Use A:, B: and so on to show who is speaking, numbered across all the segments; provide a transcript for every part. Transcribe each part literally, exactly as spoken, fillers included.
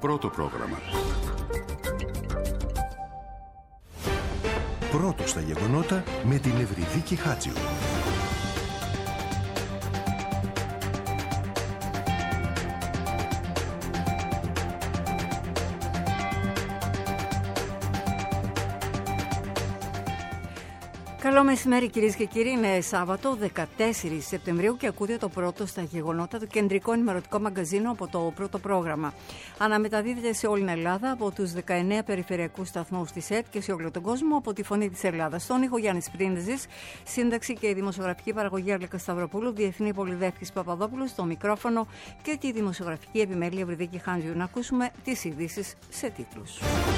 A: Πρώτο πρόγραμμα. Πρώτο στα γεγονότα με την Ευρυδίκη Χάτζιου.
B: Καλό μεσημέρι κυρίες και κύριοι, είναι Σάββατο δεκατέσσερις Σεπτεμβρίου και ακούτε το πρώτο στα γεγονότα, το κεντρικό ενημερωτικό μαγκαζίνο από το πρώτο πρόγραμμα. Αναμεταδίδεται σε όλη την Ελλάδα από τους δεκαεννέα περιφερειακούς σταθμούς της ΕΡΤ και σε όλο τον κόσμο από τη Φωνή της Ελλάδας. Στον ήχο Γιάννης Πρίντεζης, σύνταξη και δημοσιογραφική παραγωγή Αλέκα Σταυροπούλου, διεθνή πολυδεύκης Παπαδόπουλου στο μικρόφωνο και τη δημοσιογραφική επιμέλεια Ευρυδίκη Χάντζιου. Να ακούσουμε τις ειδήσεις σε τίτλους.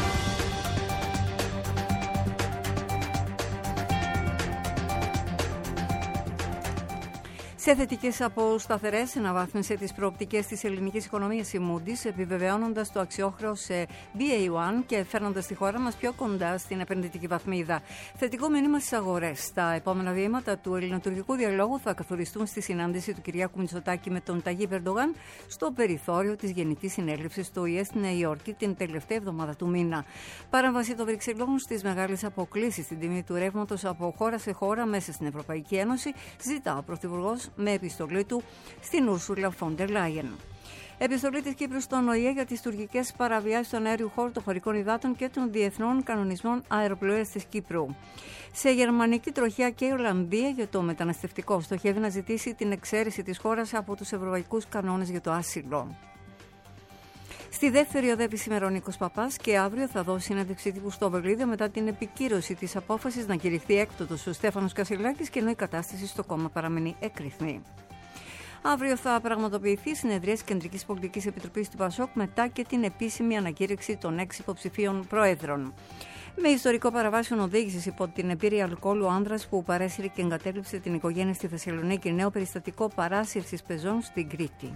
B: Σε θετικές από σταθερές αναβάθμισε τις προοπτικές της ελληνικής οικονομίας η Moody's, επιβεβαιώνοντας το αξιόχρεο σε μπι έι ουάν και φέρνοντας τη χώρα μας πιο κοντά στην επενδυτική βαθμίδα. Θετικό μήνυμα στις αγορές. Τα επόμενα βήματα του ελληνοτουρκικού διαλόγου θα καθοριστούν στη συνάντηση του Κυριάκου Μητσοτάκη με τον Ταγίπ Ερντογάν στο περιθώριο της Γενικής Συνέλευσης του Ο Η Ε στη Νέα Υόρκη την τελευταία εβδομάδα του μήνα. Παρέμβαση των Βρυξελών στις μεγάλες αποκλίσεις στην τιμή του ρεύματος από χώρα σε χώρα μέσα στην Ευρωπαϊκή Ένωση, ζητά ο Πρωθυπουργός με επιστολή του στην Ούρσουλα φον ντερ Λάιεν. Επιστολή της Κύπρου στον Ο Η Ε για τις τουρκικές παραβιάσεις των αέριου χώρου, των χωρικών υδάτων και των διεθνών κανονισμών αεροπλοείας της Κύπρου. Σε γερμανική τροχιά και η Ολλανδία για το μεταναστευτικό στοχεύει να ζητήσει την εξαίρεση της χώρας από τους ευρωπαϊκούς κανόνες για το άσυλο. Στη δεύτερη οδεύει σήμερα ο Νίκος Παπάς και αύριο θα δώσει συνέντευξη τύπου στο Βερολίνο μετά την επικύρωση της απόφασης να κηρυχθεί έκτοτος ο Στέφανος Κασελάκης και ενώ η κατάσταση στο κόμμα παραμένει εκρηθμή. Αύριο θα πραγματοποιηθεί συνεδρία της Κεντρικής Πολιτικής Επιτροπής του ΠΑΣΟΚ μετά και την επίσημη ανακήρυξη των έξι υποψηφίων προέδρων. Με ιστορικό παραβάσεων οδήγησης υπό την επίρρεια αλκοόλου άνδρας που παρέσυρε και εγκατέλειψε την οικογένεια στη Θεσσαλονίκη, νέο περιστατικό παράσυρσης πεζών στην Κρήτη.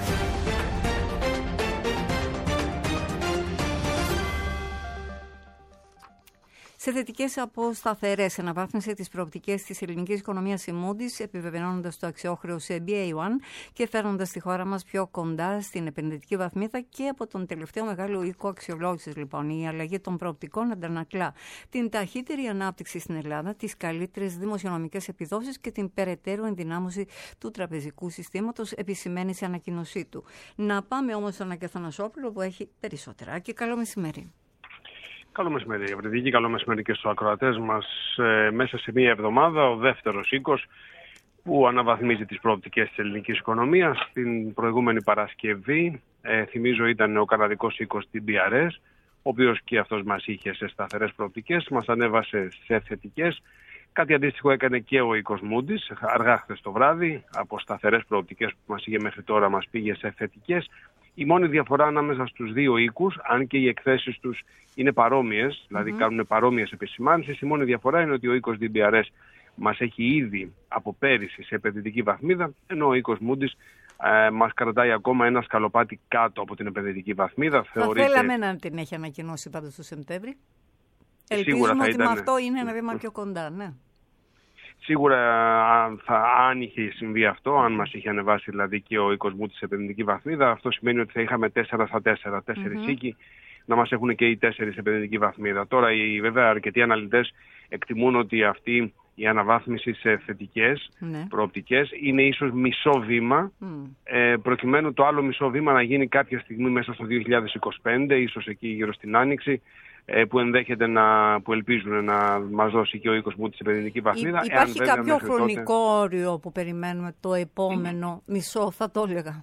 B: Σε θετικές από σταθερές αναβάθμισε τις προοπτικές της ελληνικής οικονομίας η Moody's, επιβεβαιώνοντας το αξιόχρεο σε μπι έι ουάν και φέρνοντας τη χώρα μας πιο κοντά στην επενδυτική βαθμίδα και από τον τελευταίο μεγάλο οίκο αξιολόγησης. Λοιπόν, η αλλαγή των προοπτικών αντανακλά την ταχύτερη ανάπτυξη στην Ελλάδα, τις καλύτερες δημοσιονομικές επιδόσεις και την περαιτέρω ενδυνάμωση του τραπεζικού συστήματος, επισημαίνει σε ανακοίνωσή του. Να πάμε όμως στον Άκη Αθανασόπουλο που έχει περισσότερα. Και καλό μεσημέρι.
C: Καλό μεσημέρι, Ευρυδίκη. Καλό μεσημέρι και στους ακροατές μας. Ε, μέσα σε μία εβδομάδα, ο δεύτερος οίκος που αναβαθμίζει τις προοπτικές της ελληνικής οικονομίας. Την προηγούμενη Παρασκευή, ε, θυμίζω, ήταν ο καναδικός οίκος τι μπι αρ ες, ο οποίος και αυτός μας είχε σε σταθερές προοπτικές, μας ανέβασε σε θετικές. Κάτι αντίστοιχο έκανε και ο οίκος Moody's, αργά χθες το βράδυ, από σταθερές προοπτικές που μας είχε μέχρι τώρα μας πήγε σε θετικές. Η μόνη διαφορά ανάμεσα στους δύο οίκους, αν και οι εκθέσεις τους είναι παρόμοιες, δηλαδή mm-hmm. κάνουν παρόμοιες επισημάνσεις, η μόνη διαφορά είναι ότι ο οίκος ντι μπι αρ ες μας έχει ήδη από πέρυσι σε επενδυτική βαθμίδα, ενώ ο οίκος Moody's ε, μας κρατάει ακόμα ένα σκαλοπάτι κάτω από την επενδυτική βαθμίδα.
B: Θα Θεωρείται... θέλαμε να την έχει ανακοινώσει πάντως το Σεπτέμβρη. Ελπίζουμε ότι ήταν... με αυτό είναι ένα βήμα πιο κοντά, ναι.
C: Σίγουρα θα, αν είχε συμβεί αυτό, αν μας είχε ανεβάσει δηλαδή και ο οίκος Moody's σε επενδυτική βαθμίδα, αυτό σημαίνει ότι θα είχαμε τέσσερα στα τέσσερα, τέσσερις mm-hmm. οίκοι να μας έχουν και οι τέσσερις σε επενδυτική βαθμίδα. Τώρα οι, βέβαια αρκετοί αναλυτές εκτιμούν ότι αυτή η αναβάθμιση σε θετικές mm-hmm. προοπτικές είναι ίσως μισό βήμα, mm. ε, προκειμένου το άλλο μισό βήμα να γίνει κάποια στιγμή μέσα στο δύο χιλιάδες είκοσι πέντε, ίσως εκεί γύρω στην Άνοιξη, που ενδέχεται να, που ελπίζουν να μας δώσει και ο οίκος μου της επενδυτική βαθμίδα.
B: Υπάρχει εάν, κάποιο χρονικό τότε... όριο που περιμένουμε το επόμενο mm. μισό, θα το έλεγα,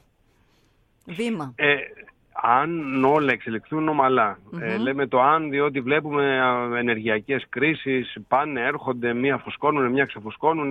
B: βήμα.
C: Ε, αν όλα εξελιχθούν ομαλά. Mm-hmm. Ε, λέμε το αν, διότι βλέπουμε ενεργειακές κρίσεις, πάνε, έρχονται, μία φουσκώνουν, μία ξεφουσκώνουν,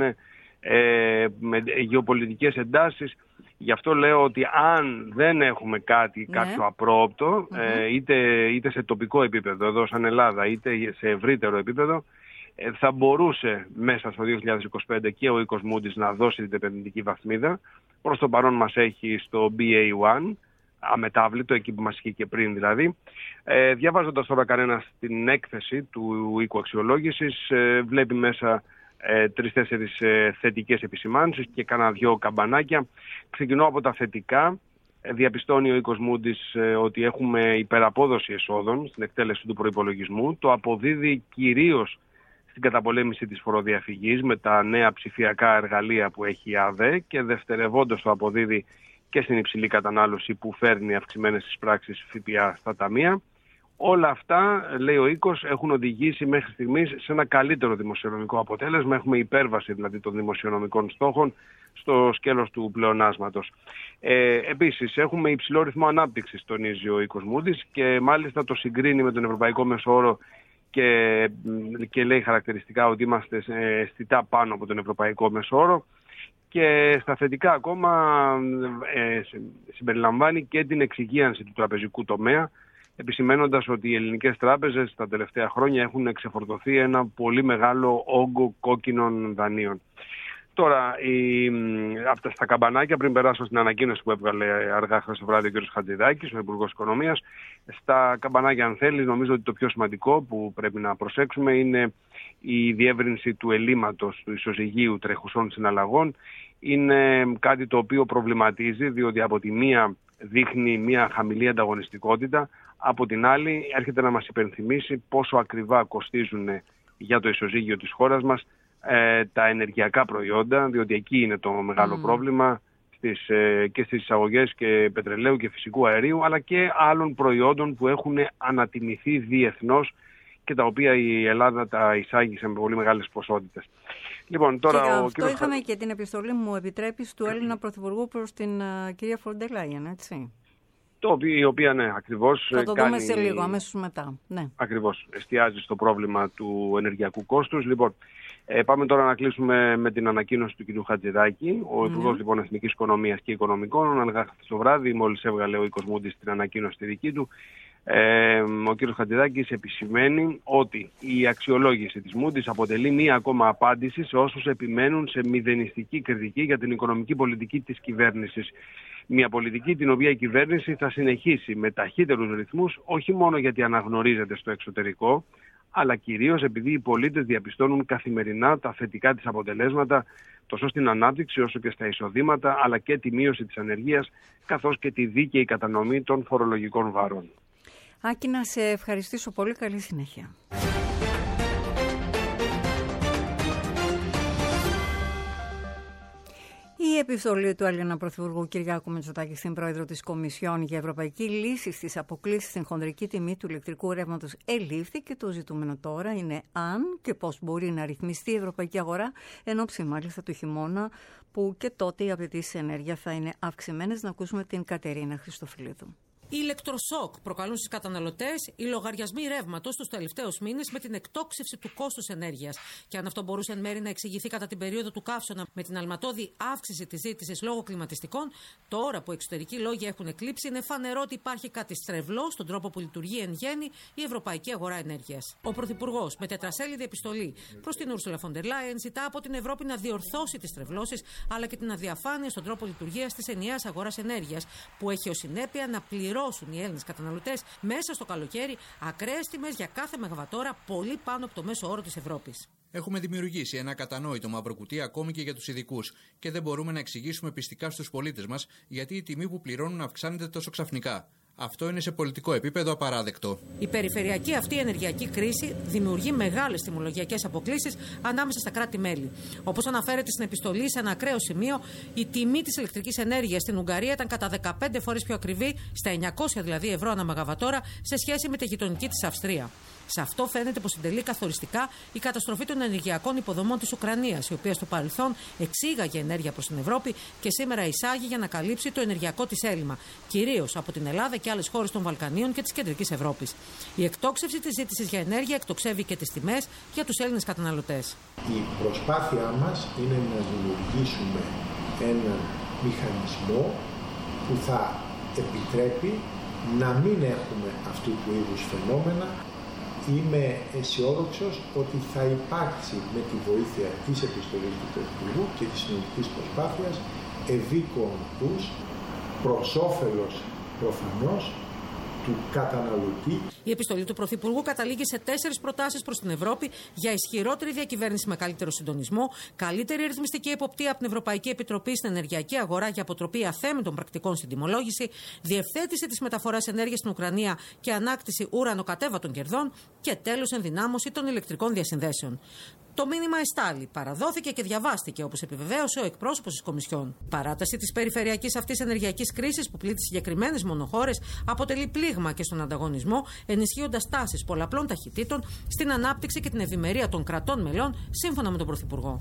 C: ε, με γεωπολιτικές εντάσεις. Γι' αυτό λέω ότι αν δεν έχουμε κάτι, ναι. κάποιο απρόοπτο, mm-hmm. ε, είτε, είτε σε τοπικό επίπεδο εδώ σαν Ελλάδα, είτε σε ευρύτερο επίπεδο, ε, θα μπορούσε μέσα στο δύο χιλιάδες είκοσι πέντε και ο οίκος Moody's να δώσει την επενδυτική βαθμίδα. Προς το παρόν μας έχει στο μπι έι ουάν, αμετάβλητο, εκεί που μας είχε και πριν δηλαδή. Ε, διαβάζοντας τώρα κανένας την έκθεση του οίκου αξιολόγησης, ε, βλέπει μέσα ε, τρεις-τέσσερις ε, θετικές επισημάνσεις και κάνα δυο καμπανάκια. Ξεκινώ από τα θετικά. διαπιστώνει ο οίκος Moody's ότι έχουμε υπεραπόδοση εσόδων στην εκτέλεση του προϋπολογισμού. Το αποδίδει κυρίως στην καταπολέμηση της φοροδιαφυγής με τα νέα ψηφιακά εργαλεία που έχει η ΑΔΕ και δευτερευόντως το αποδίδει και στην υψηλή κατανάλωση που φέρνει αυξημένες εισπράξεις ΦΠΑ στα ταμεία. Όλα αυτά, λέει ο οίκος, έχουν οδηγήσει μέχρι στιγμής σε ένα καλύτερο δημοσιονομικό αποτέλεσμα. Έχουμε υπέρβαση δηλαδή των δημοσιονομικών στόχων στο σκέλος του πλεονάσματος. Ε, επίσης, έχουμε υψηλό ρυθμό ανάπτυξης, τονίζει ο οίκος Moody's, και μάλιστα το συγκρίνει με τον ευρωπαϊκό μεσόωρο και, και λέει χαρακτηριστικά ότι είμαστε αισθητά πάνω από τον ευρωπαϊκό μεσόωρο. Και στα θετικά ακόμα ε, συμπεριλαμβάνει και την εξυγίανση του τραπεζικού τομέα, επισημαίνοντας ότι οι ελληνικές τράπεζες τα τελευταία χρόνια έχουν εξεφορτωθεί ένα πολύ μεγάλο όγκο κόκκινων δανείων. Τώρα, η, από τα, στα καμπανάκια, πριν περάσω στην ανακοίνωση που έβγαλε αργά χθες το βράδυ ο κ. Χατζηδάκης, ο Υπουργός Οικονομίας, στα καμπανάκια, αν θέλει, νομίζω ότι το πιο σημαντικό που πρέπει να προσέξουμε είναι η διεύρυνση του ελλείμματος του ισοζυγίου τρεχουσών συναλλαγών. Είναι κάτι το οποίο προβληματίζει, διότι από τη μία δείχνει μια χαμηλή ανταγωνιστικότητα, από την άλλη έρχεται να μας υπενθυμίσει πόσο ακριβά κοστίζουν για το ισοζύγιο της χώρας μας ε, τα ενεργειακά προϊόντα, διότι εκεί είναι το μεγάλο mm. πρόβλημα στις, ε, και στις εισαγωγές και πετρελαίου και φυσικού αερίου, αλλά και άλλων προϊόντων που έχουν ανατιμηθεί διεθνώς και τα οποία η Ελλάδα τα εισάγει σε πολύ μεγάλες ποσότητες. Λοιπόν, τώρα
B: και
C: ο
B: αυτό
C: κύριος...
B: είχαμε και την επιστολή, μου επιτρέπεις, του Έλληνα Πρωθυπουργού προς την uh, κυρία Φοντερ Λάιεν, έτσι.
C: Το, η οποία, ναι, ακριβώς...
B: Θα το
C: κάνει...
B: δούμε σε λίγο, αμέσως μετά. Ναι.
C: Ακριβώς, εστιάζει στο πρόβλημα του ενεργειακού κόστους. Λοιπόν, ε, πάμε τώρα να κλείσουμε με την ανακοίνωση του κ. Χατζηδάκη. Ο mm. Υπουργός λοιπόν, Εθνικής Οικονομίας και Οικονομικών, αργά χθες το βράδυ, μόλις έβγαλε ο οίκος Moody's την ανακοίνωση τη δική του, Ε, ο κ. Χατζηδάκης επισημαίνει ότι η αξιολόγηση της Moody's αποτελεί μία ακόμα απάντηση σε όσους επιμένουν σε μηδενιστική κριτική για την οικονομική πολιτική της κυβέρνησης. Μια πολιτική την οποία η κυβέρνηση θα συνεχίσει με ταχύτερους ρυθμούς, όχι μόνο γιατί αναγνωρίζεται στο εξωτερικό, αλλά κυρίως επειδή οι πολίτες διαπιστώνουν καθημερινά τα θετικά της αποτελέσματα τόσο στην ανάπτυξη όσο και στα εισοδήματα, αλλά και τη μείωση της ανεργίας, καθώς και τη δίκαιη κατανομή των φορολογικών βάρων.
B: Άκη, να σε ευχαριστήσω πολύ. Καλή συνέχεια. Η επιστολή του Έλληνα Πρωθυπουργού Κυριάκου Μητσοτάκη στην Πρόεδρο της Κομισιόν για Ευρωπαϊκή Λύση στις αποκλίσεις στην χονδρική τιμή του ηλεκτρικού ρεύματος ελήφθη και το ζητούμενο τώρα είναι αν και πώς μπορεί να ρυθμιστεί η ευρωπαϊκή αγορά εν ώψη μάλιστα του χειμώνα, που και τότε οι απαιτήσεις ενέργεια θα είναι αυξημένες. Να ακούσουμε την Κατερίνα Χριστοφιλίδου.
D: Οι ηλεκτροσόκ προκαλούν στους καταναλωτές οι λογαριασμοί ρεύματος τους τελευταίους μήνες με την εκτόξευση του κόστους ενέργειας. Και αν αυτό μπορούσε εν μέρει να εξηγηθεί κατά την περίοδο του καύσωνα με την αλματώδη αύξηση της ζήτησης λόγω κλιματιστικών, τώρα που εξωτερικοί λόγοι έχουν εκλείψει, είναι φανερό ότι υπάρχει κάτι στρεβλό στον τρόπο που λειτουργεί εν γέννη η ευρωπαϊκή αγορά ενέργειας. Ο Πρωθυπουργός, με τετρασέλιδη επιστολή προς την Ursula von der Leyen, ζητά από την Ευρώπη να διορθώσει τις στρεβλώσεις αλλά και την αδιαφάνεια στον τρόπο λειτουργίας της ενιαίας αγοράς ενέργειας, που έχει ως συνέπεια να πληρώσει οι Έλληνες καταναλωτές μέσα στο καλοκαίρι ακραίες τιμές για κάθε μεγαβατόρα πολύ πάνω από το μέσο όρο της Ευρώπης.
E: Έχουμε δημιουργήσει ένα κατανόητο μαύρο κουτί ακόμη και για τους ειδικούς και δεν μπορούμε να εξηγήσουμε πιστικά στους πολίτες μας γιατί η τιμή που πληρώνουν αυξάνεται τόσο ξαφνικά. Αυτό είναι σε πολιτικό επίπεδο απαράδεκτο.
D: Η περιφερειακή αυτή ενεργειακή κρίση δημιουργεί μεγάλες τιμολογιακές αποκλίσεις ανάμεσα στα κράτη-μέλη. Όπως αναφέρεται στην επιστολή, σε ένα ακραίο σημείο, η τιμή της ηλεκτρικής ενέργειας στην Ουγγαρία ήταν κατά δεκαπέντε φορές πιο ακριβή, στα εννιακόσια δηλαδή ευρώ ανά μεγαβατόρα, σε σχέση με τη γειτονική της Αυστρία. Σε αυτό φαίνεται πως συντελεί καθοριστικά η καταστροφή των ενεργειακών υποδομών της Ουκρανίας, η οποία στο παρελθόν εξήγαγε ενέργεια προς την Ευρώπη και σήμερα εισάγει για να καλύψει το ενεργειακό της έλλειμμα, κυρίως από την Ελλάδα και άλλες χώρες των Βαλκανίων και της Κεντρικής Ευρώπης. Η εκτόξευση της ζήτησης για ενέργεια εκτοξεύει και τις τιμές για τους Έλληνες καταναλωτές.
F: Η προσπάθειά μας είναι να δημιουργήσουμε έναν μηχανισμό που θα επιτρέπει να μην έχουμε αυτού του είδους φαινόμενα. Είμαι αισιόδοξος ότι θα υπάρξει με τη βοήθεια της επιστολής του Πρωθυπουργού και της συνολικής προσπάθειας ευήκον τους προς όφελος προφανώς του καταναλωτή.
D: Η επιστολή του Πρωθυπουργού καταλήγει σε τέσσερις προτάσεις προς την Ευρώπη για ισχυρότερη διακυβέρνηση με καλύτερο συντονισμό, καλύτερη ρυθμιστική εποπτεία από την Ευρωπαϊκή Επιτροπή στην ενεργειακή αγορά για αποτροπή αθέμητων πρακτικών στην τιμολόγηση, διευθέτηση της μεταφοράς ενέργειας στην Ουκρανία και ανάκτηση ουρανοκατέβατων κερδών και τέλος ενδυνάμωση των ηλεκτρικών διασυνδέσεων. Το μήνυμα εστάλει, παραδόθηκε και διαβάστηκε, όπως επιβεβαίωσε ο εκπρόσωπος της Κομισιόν. Παράταση της περιφερειακής αυτής ενεργειακής κρίσης που πλήττει συγκεκριμένες μονοχώρες αποτελεί πλήγμα και στον ανταγωνισμό, ενισχύοντας τάσεις πολλαπλών ταχυτήτων στην ανάπτυξη και την ευημερία των κρατών μελών, σύμφωνα με τον Πρωθυπουργό.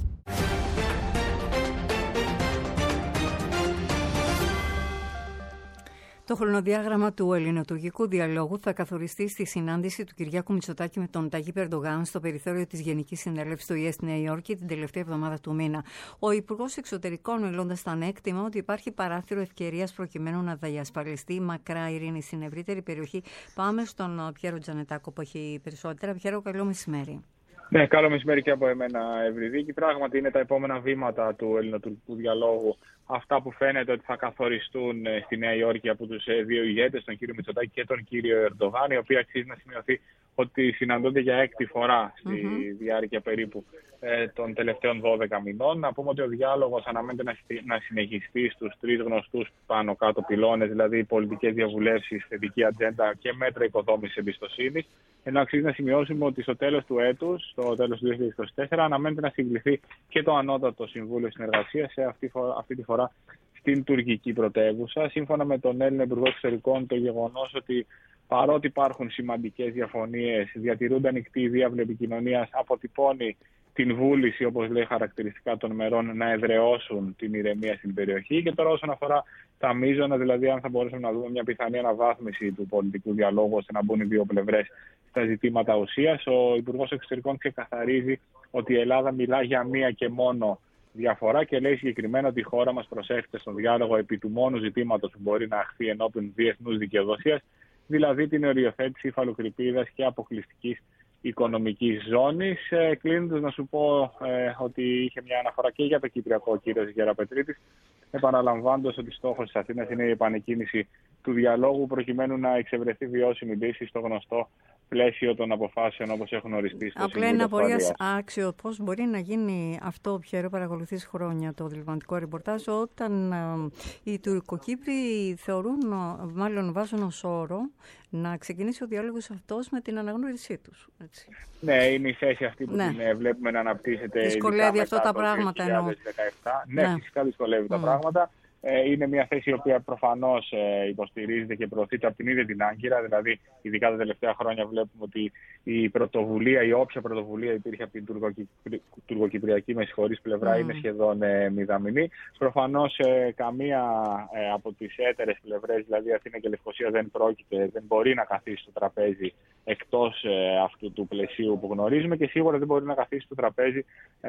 B: Το χρονοδιάγραμμα του ελληνοτουρκικού διαλόγου θα καθοριστεί στη συνάντηση του Κυριάκου Μητσοτάκη με τον Ταγίπ Ερντογάν στο περιθώριο της Γενικής Συνέλευσης του ι ι ες στη Νέα Υόρκη την τελευταία εβδομάδα του μήνα. Ο Υπουργός Εξωτερικών, μιλώντας στα ανέκτημα ότι υπάρχει παράθυρο ευκαιρίας προκειμένου να διασφαλιστεί μακρά ειρήνη στην ευρύτερη περιοχή. Πάμε στον Πιέρο Τζανετάκο που έχει περισσότερα. Πιέρο, καλό μεσημέρι.
G: Ναι, καλό μεσημέρι και από εμένα, Ευρυδίκη. Πράγματι είναι τα επόμενα βήματα του ελληνοτουρκικού διαλόγου. Αυτά που φαίνεται ότι θα καθοριστούν στη Νέα Υόρκη από τους δύο ηγέτες, τον κύριο Μητσοτάκη και τον κύριο Ερντογάν, οι οποίοι αξίζει να σημειωθεί ότι συναντώνται για έκτη φορά στη mm-hmm. διάρκεια περίπου ε, των τελευταίων δώδεκα μηνών. Να πούμε ότι ο διάλογος αναμένεται να, να συνεχιστεί στους τρεις γνωστούς πάνω κάτω πυλώνες, δηλαδή πολιτικές διαβουλεύσεις, θετική ατζέντα και μέτρα οικοδόμησης εμπιστοσύνης. Ενώ αξίζει να σημειώσουμε ότι στο τέλος του έτους, στο τέλος του δύο χιλιάδες είκοσι τέσσερα, αναμένεται να συγκληθεί και το Ανώτατο Συμβούλιο Συνεργασίας, σε αυτή, αυτή τη φορά στην τουρκική πρωτεύουσα. Σύμφωνα με τον Έλληνα Υπουργό Εξωτερικών, το γεγονός ότι παρότι υπάρχουν σημαντικές διαφωνίες, διατηρούνται ανοιχτοί οι διάβλοι επικοινωνίας, αποτυπώνει την βούληση, όπως λέει χαρακτηριστικά των μερών, να εδραιώσουν την ηρεμία στην περιοχή. Και τώρα, όσον αφορά τα μείζωνα, δηλαδή αν θα μπορούσαμε να δούμε μια πιθανή αναβάθμιση του πολιτικού διαλόγου ώστε να μπουν οι δύο πλευρές στα ζητήματα ουσίας, ο Υπουργός Εξωτερικών ξεκαθαρίζει ότι η Ελλάδα μιλά για μία και μόνο διαφορά και λέει συγκεκριμένα ότι η χώρα μας προσέφηκε στον διάλογο επί του μόνου ζητήματος που μπορεί να αχθεί ενώπιον διεθνούς δικαιοδοσίας, δηλαδή την οριοθέτηση υφαλοκρηπίδας και αποκλειστικής οικονομικής ζώνης. Ε, κλείνοντας, να σου πω ε, ότι είχε μια αναφορά και για το Κυπριακό ο κύριος Γεραπετρίτης, επαναλαμβάνοντας ότι στόχος της Αθήνας είναι η επανεκκίνηση του διαλόγου προκειμένου να εξευρεθεί βιώσιμη λύση στο γνωστό πλαίσιο των αποφάσεων όπως έχουν οριστεί στο
B: Απλά είναι απορίας άξιο πώς μπορεί να γίνει αυτό, Πιέρο, παρακολουθείς χρόνια το διληματικό ρεπορτάζ, όταν ε, οι Τουρκοκύπροι θεωρούν, μάλλον βάζουν ως όρο, να ξεκινήσει ο διάλογος αυτός με την αναγνώρισή τους. Έτσι.
G: Ναι, είναι η θέση αυτή που ναι. την βλέπουμε να αναπτύσσεται.
B: Δυσκολεύει αυτό τα πράγματα εννοώ.
G: Ναι, ναι, φυσικά δυσκολεύει mm. τα πράγματα. Είναι μια θέση η οποία προφανώς υποστηρίζεται και προωθείται από την ίδια την Άγκυρα. Δηλαδή, ειδικά τα τελευταία χρόνια βλέπουμε ότι η πρωτοβουλία, η όποια πρωτοβουλία υπήρχε από την τουρκοκυπριακή με συγχωρείς πλευρά mm. είναι σχεδόν μηδαμινή. Προφανώς καμία από τις έτερες πλευρές, δηλαδή Αθήνα και Λευκοσία, δεν πρόκειται, δεν μπορεί να καθίσει στο τραπέζι εκτός αυτού του πλαισίου που γνωρίζουμε και σίγουρα δεν μπορεί να καθίσει στο τραπέζι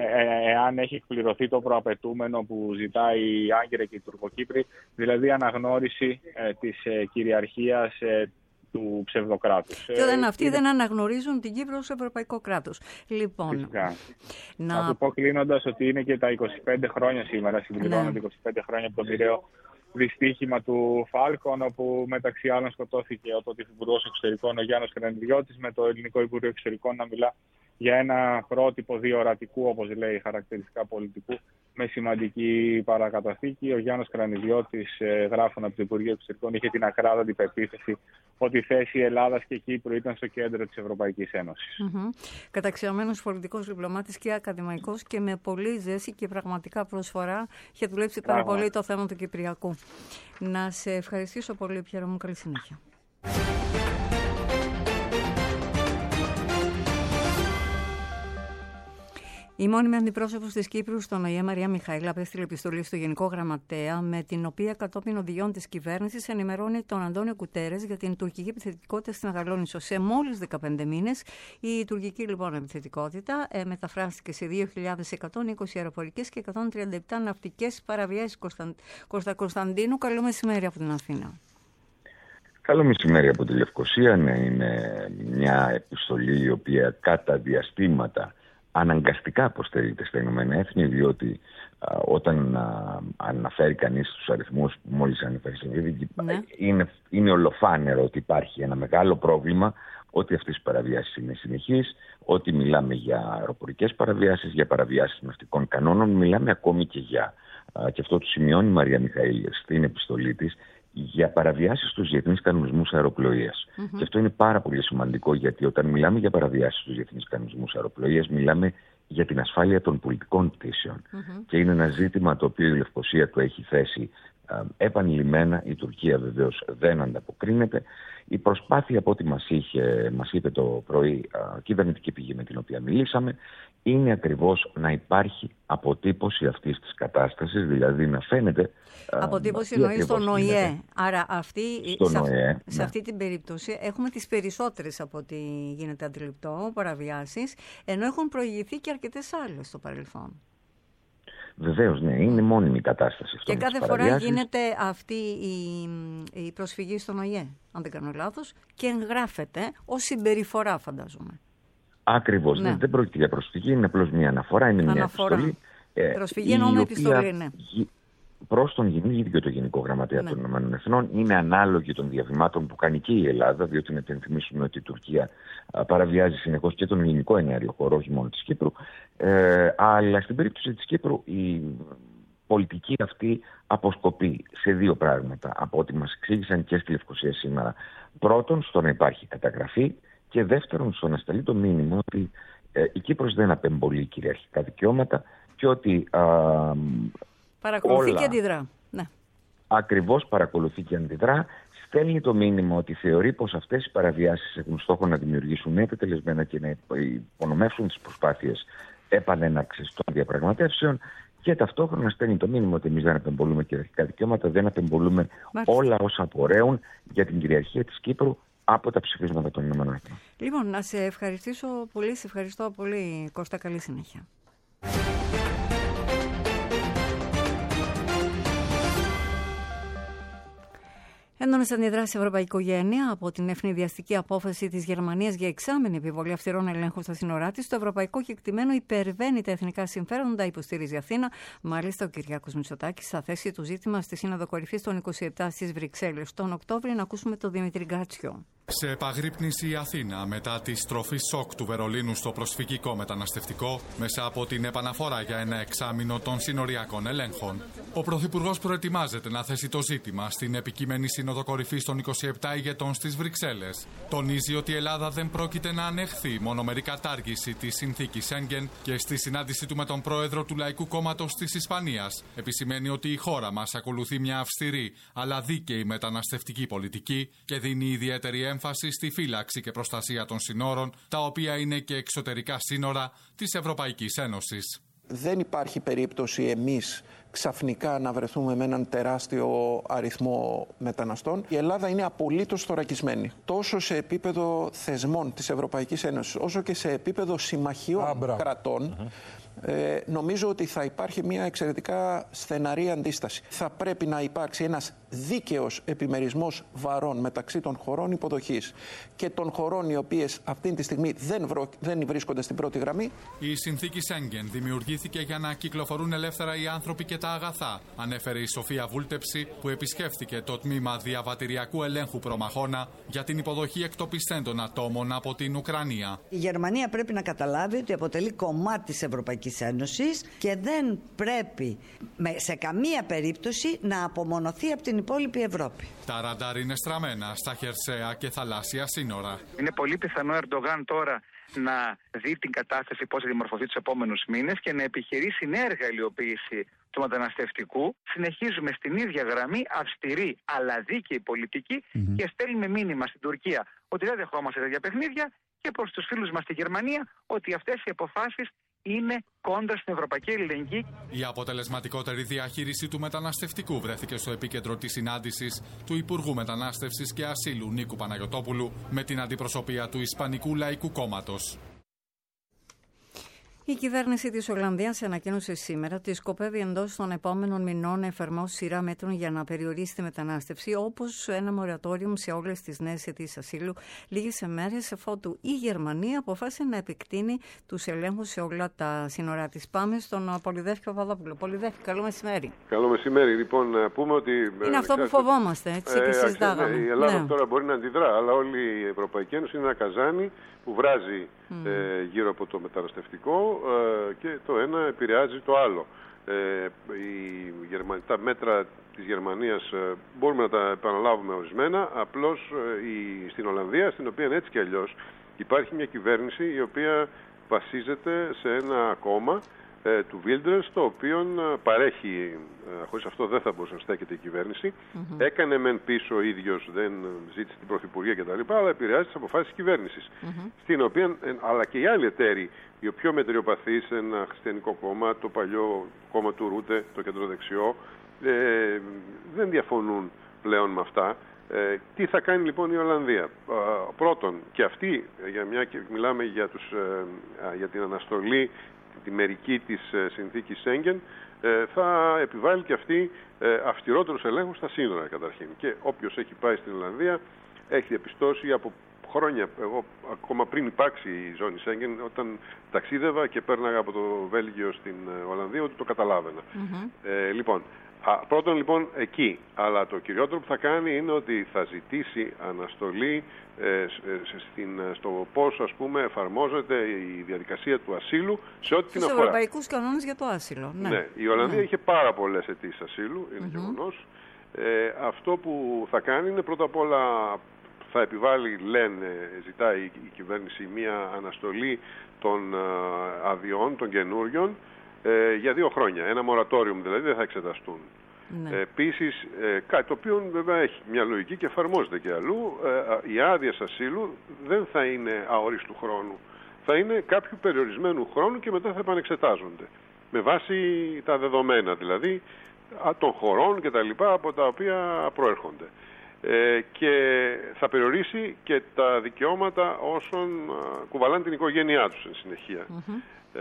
G: εάν έχει εκπληρωθεί το προαπαιτούμενο που ζητάει η Άγκυρα και η Τουρκοκύπρη, δηλαδή αναγνώριση ε, της ε, κυριαρχίας ε, του ψευδοκράτους.
B: Και όταν αυτοί είναι... δεν αναγνωρίζουν την Κύπρο ως ευρωπαϊκό κράτος. Λοιπόν,
G: να... να του πω κλείνοντας ότι είναι και τα είκοσι πέντε χρόνια σήμερα, συμπληρώνονται ναι. είκοσι πέντε χρόνια από το μοιραίο δυστύχημα του Φάλκον, όπου μεταξύ άλλων σκοτώθηκε ο τότε Υπουργός Εξωτερικών ο Γιάννος Κρανιδιώτης, με το Ελληνικό Υπουργείο Εξωτερικών να μιλά για ένα πρότυπο διορατικού, όπως λέει, χαρακτηριστικά πολιτικού, με σημαντική παρακαταθήκη. Ο Γιάννος Κρανιδιώτης, ε, γράφουν από το Υπουργείο Εξωτερικών, είχε την ακράδαντη πεποίθηση ότι η θέση Ελλάδας και Κύπρου ήταν στο κέντρο της Ευρωπαϊκής Ένωσης.
B: Mm-hmm. Καταξιωμένος πολιτικός διπλωμάτης και ακαδημαϊκός και με πολύ ζέση και πραγματικά προσφορά, είχε δουλέψει πάρα πολύ το θέμα του Κυπριακού. Να σε ευχαριστήσω πολύ, Πιέρο μου. Καλή συνέχεια. Η μόνιμη αντιπρόσωπος της Κύπρου στον ΟΗΕ, Μαρία Μιχαήλ, απέστειλε επιστολή στο Γενικό Γραμματέα, με την οποία κατόπιν οδηγιών της κυβέρνησης ενημερώνει τον Αντώνιο Κουτέρες για την τουρκική επιθετικότητα στην Αγαλόνισσο. Σε μόλις δεκαπέντε μήνες, η τουρκική λοιπόν επιθετικότητα ε, μεταφράστηκε σε δύο χιλιάδες εκατόν είκοσι αεροπορικές και εκατόν τριάντα επτά ναυτικές παραβιάσεις. Κωνσταν... Κώστα Κωνσταντίνου, καλό μεσημέρι από την Αθήνα.
H: Καλό μεσημέρι από τη Λευκοσία. Ναι, είναι μια επιστολή η οποία κατά διαστήματα αναγκαστικά αποστελείται στα Ηνωμένα Έθνη, διότι α, όταν α, αναφέρει κανείς τους αριθμούς που μόλις αναφέρει, ναι. είναι, είναι ολοφάνερο ότι υπάρχει ένα μεγάλο πρόβλημα, ότι αυτές οι παραβιάσεις είναι συνεχείς, ότι μιλάμε για αεροπορικές παραβιάσεις, για παραβιάσεις ναυτικών κανόνων, μιλάμε ακόμη και για, α, και αυτό το σημειώνει η Μαρία Μιχαήλ στην επιστολή της, για παραβιάσεις στους διεθνείς κανονισμούς αεροπλοείας. Mm-hmm. Και αυτό είναι πάρα πολύ σημαντικό, γιατί όταν μιλάμε για παραβιάσεις στους διεθνείς κανονισμούς αεροπλοείας, μιλάμε για την ασφάλεια των πολιτικών πτήσεων. Mm-hmm. Και είναι ένα ζήτημα το οποίο η Λευκοσία το έχει θέσει α, επανειλημμένα. Η Τουρκία βεβαίως δεν ανταποκρίνεται. Η προσπάθεια, από ό,τι μας, είχε, μας είπε το πρωί α, κυβερνητική πηγή με την οποία μιλήσαμε, είναι ακριβώς να υπάρχει αποτύπωση αυτής της κατάστασης, δηλαδή να φαίνεται...
B: Αποτύπωση εννοεί στον Ο Ε Ε. Άρα αυτή, σε, αυ...
H: ΟΗΕ,
B: σε
H: ναι.
B: αυτή την περίπτωση έχουμε τις περισσότερες, από ό,τι γίνεται αντιληπτό, παραβιάσεις, ενώ έχουν προηγηθεί και αρκετές άλλες στο παρελθόν.
H: Βεβαίως, ναι, είναι μόνιμη η κατάσταση.
B: Και κάθε φορά γίνεται αυτή η, η προσφυγή στον Ο Ε Ε, αν δεν κάνω λάθος, και εγγράφεται ως συμπεριφορά, φαντάζομαι.
H: Ακριβώς, ναι. Δεν πρόκειται για προσφυγή, είναι απλώς μια αναφορά, είναι
B: αναφορά.
H: μια επιστολή.
B: Προσφυγή εννοώ με επιστολή, ναι.
H: Προς τον ίδιο το Γενικό Γραμματέα ναι. των Ηνωμένων Εθνών, είναι ανάλογη των διαβημάτων που κάνει και η Ελλάδα, διότι να υπενθυμίσουμε ότι η Τουρκία παραβιάζει συνεχώς και τον ελληνικό εναέριο χώρο, όχι μόνο της Κύπρου. Ε, αλλά στην περίπτωση της Κύπρου η πολιτική αυτή αποσκοπεί σε δύο πράγματα, από ό,τι μας εξήγησαν και στη Λευκοσία σήμερα. Πρώτον, στο να υπάρχει καταγραφή, και δεύτερον, στο να σταλεί το μήνυμα ότι ε, η Κύπρος δεν απεμπολεί κυριαρχικά δικαιώματα και ότι... Α,
B: παρακολουθεί
H: όλα,
B: και αντιδρά. Ναι.
H: Ακριβώς παρακολουθεί και αντιδρά. Στέλνει το μήνυμα ότι θεωρεί πως αυτές οι παραβιάσεις έχουν στόχο να δημιουργήσουν επιτελεσμένα και να υπονομεύσουν τις προσπάθειες επανέναξης των διαπραγματεύσεων. Και ταυτόχρονα στέλνει το μήνυμα ότι εμείς δεν απεμπολούμε κυριαρχικά δικαιώματα, δεν απεμπολούμε Μάλιστα. όλα όσα απορρέουν για την κυριαρχία της Κύπρου από τα ψηφίσματα των ΗΠΑ.
B: Λοιπόν, να σε ευχαριστήσω πολύ. Σε ευχαριστώ πολύ, Κώστα. Καλή συνέχεια. Έντονες αντιδράσεις σε ευρωπαϊκή οικογένεια από την ευνηδιαστική απόφαση της Γερμανίας για εξάμηνη επιβολή αυστηρών ελέγχων στα σύνορά της, το ευρωπαϊκό κεκτημένο υπερβαίνει τα εθνικά συμφέροντα, υποστηρίζει η Αθήνα. Μάλιστα, ο Κυριάκος Μητσοτάκης θα θέσει το ζήτημα στη Σύνοδο Κορυφής των είκοσι επτά στις Βρυξέλλες τον Οκτώβριο. Να ακούσουμε τον Δημήτρη Γκάτσιο.
I: Σε επαγρύπνηση η Αθήνα μετά τη στροφή σοκ του Βερολίνου στο προσφυγικό μεταναστευτικό, μέσα από την επαναφορά για ένα εξάμηνο των συνοριακών ελέγχων. Ο Πρωθυπουργός προετοιμάζεται να θέσει το ζήτημα στην επικείμενη Σύνοδο Κορυφής των είκοσι επτά ηγετών στις Βρυξέλλες. Τονίζει ότι η Ελλάδα δεν πρόκειται να ανεχθεί μονομερή κατάργηση της συνθήκης Σέγγεν και στη συνάντησή του με τον πρόεδρο του Λαϊκού Κόμματος της Ισπανίας επισημαίνει ότι η χώρα μας ακολουθεί μια αυστηρή αλλά δίκαιη μεταναστευτική πολιτική και δίνει ιδιαίτερη έμφαση στη φύλαξη και προστασία των συνόρων, τα οποία είναι και εξωτερικά σύνορα της Ευρωπαϊκής Ένωσης.
J: Δεν υπάρχει περίπτωση εμείς ξαφνικά να βρεθούμε με έναν τεράστιο αριθμό μεταναστών. Η Ελλάδα είναι απολύτως θωρακισμένη. Τόσο σε επίπεδο θεσμών της Ευρωπαϊκής Ένωσης, όσο και σε επίπεδο συμμαχιών Άμπρα. κρατών. Mm-hmm. Ε, νομίζω ότι θα υπάρχει μια εξαιρετικά στεναρή αντίσταση. Θα πρέπει να υπάρξει ένας δίκαιος επιμερισμός βαρών μεταξύ των χωρών υποδοχής και των χωρών οι οποίες αυτή τη στιγμή δεν, βρω, δεν βρίσκονται στην πρώτη γραμμή.
I: Η συνθήκη Σέγγεν δημιουργήθηκε για να κυκλοφορούν ελεύθερα οι άνθρωποι και τα αγαθά, ανέφερε η Σοφία Βούλτεψη, που επισκέφθηκε το τμήμα διαβατηριακού ελέγχου προμαχώνα για την υποδοχή εκτοπιστέντων ατόμων από την Ουκρανία.
K: Η Γερμανία πρέπει να καταλάβει ότι αποτελεί κομμάτι της Ευρωπαϊκής Ένωσης και δεν πρέπει σε καμία περίπτωση να απομονωθεί από την υπόλοιπη Ευρώπη.
I: Τα ραντάρ είναι στραμμένα στα χερσαία και θαλάσσια σύνορα.
L: Είναι πολύ πιθανό ο Ερντογάν τώρα να δει την κατάσταση πώς θα δημορφωθεί τους επόμενους μήνες και να επιχειρήσει νέα εργαλειοποίηση του μεταναστευτικού. Συνεχίζουμε στην ίδια γραμμή, αυστηρή αλλά δίκαιη πολιτική mm-hmm. και στέλνουμε μήνυμα στην Τουρκία ότι δεν δεχόμαστε τέτοια παιχνίδια και προς τους φίλους μας στη Γερμανία ότι αυτές οι αποφάσεις είναι κόντρα στην ευρωπαϊκή ελληνική.
I: Η αποτελεσματικότερη διαχείριση του μεταναστευτικού βρέθηκε στο επίκεντρο της συνάντησης του Υπουργού Μετανάστευσης και Ασύλου Νίκου Παναγιωτόπουλου με την αντιπροσωπεία του Ισπανικού Λαϊκού Κόμματος.
B: Η κυβέρνηση της Ολλανδίας ανακοίνωσε σήμερα ότι σκοπεύει εντός των επόμενων μηνών να εφαρμόσει σειρά μέτρων για να περιορίσει τη μετανάστευση, όπως ένα μορατόριο σε όλες τις νέες αιτήσεις ασύλου, λίγες ημέρες εφότου η Γερμανία αποφάσισε να επεκτείνει τους ελέγχους σε όλα τα σύνορά της. Πάμε στον Πολυδεύκη Παπαδόπουλο. Πολυδεύκη, καλό μεσημέρι.
M: Καλό μεσημέρι. Λοιπόν, να πούμε ότι.
B: Είναι αυτό που φοβόμαστε, έτσι,
M: ε,
B: και συζητάγαμε.
M: Η Ελλάδα
B: ναι.
M: τώρα μπορεί να αντιδρά, αλλά όλη η Ευρωπαϊκή Ένωση είναι ένα καζάνι που βράζει mm. ε, γύρω από το μεταναστευτικό ε, και το ένα επηρεάζει το άλλο. Ε, η Γερμα... Τα μέτρα της Γερμανίας ε, μπορούμε να τα επαναλάβουμε ορισμένα, απλώς ε, η... στην Ολλανδία, στην οποία έτσι και αλλιώς υπάρχει μια κυβέρνηση η οποία βασίζεται σε ένα κόμμα ε, του Wilders, το οποίο ε, παρέχει, ε, χωρίς αυτό δεν θα μπορούσε να στέκεται η κυβέρνηση, mm-hmm. έκανε μεν πίσω ο ίδιος, δεν ζήτησε την πρωθυπουργία κτλ, αλλά επηρεάζει τις αποφάσεις της κυβέρνησης, mm-hmm. στην οποία, ε, αλλά και οι άλλοι εταίροι, οι πιο μετριοπαθείς, ένα χριστιανικό κόμμα, το παλιό κόμμα του Ρούτε, το κεντροδεξιό, ε, δεν διαφωνούν πλέον με αυτά. Ε, τι θα κάνει λοιπόν η Ολλανδία? Ε, πρώτον, και αυτή, για μια, και μιλάμε για, τους, ε, για την αναστολή, τη μερική της ε, συνθήκης Σέγγεν, ε, θα επιβάλλει και αυτή ε, αυστηρότερους ελέγχους στα σύνορα καταρχήν. Και όποιος έχει πάει στην Ολλανδία έχει διαπιστώσει από χρόνια, εγώ ακόμα πριν υπάρξει η ζώνη Σέγγεν, όταν ταξίδευα και πέρναγα από το Βέλγιο στην Ολλανδία, ότι το καταλάβαινα. Mm-hmm. Ε, λοιπόν, α, πρώτον λοιπόν εκεί, αλλά το κυριότερο που θα κάνει είναι ότι θα ζητήσει αναστολή ε, στην, στο πώς, ας πούμε, εφαρμόζεται η διαδικασία του ασύλου σε ό,τι την αφορά.
B: Στους ευρωπαϊκούς κανόνες για το άσυλο. Ναι,
M: ναι, η Ολλανδία
B: ναι.
M: είχε πάρα πολλές αιτήσεις ασύλου, είναι mm-hmm. γεγονός. Ε, αυτό που θα κάνει είναι πρώτα απ' όλα θα επιβάλλει, λένε, ζητάει η κυβέρνηση μία αναστολή των uh, αδειών, των καινούριων, ε, για δύο χρόνια. Ένα μορατόριο δηλαδή, δεν θα εξεταστούν. Ναι. Ε, επίσης, ε, κάτι το οποίο βέβαια έχει μια λογική και εφαρμόζεται και αλλού, ε, οι άδειες ασύλου δεν θα είναι αορίστου χρόνου. Θα είναι κάποιου περιορισμένου χρόνου και μετά θα επανεξετάζονται. Με βάση τα δεδομένα δηλαδή των χωρών και τα λοιπά από τα οποία προέρχονται. Ε, και θα περιορίσει και τα δικαιώματα όσων α, κουβαλάνε την οικογένειά τους εν συνεχεία. Mm-hmm.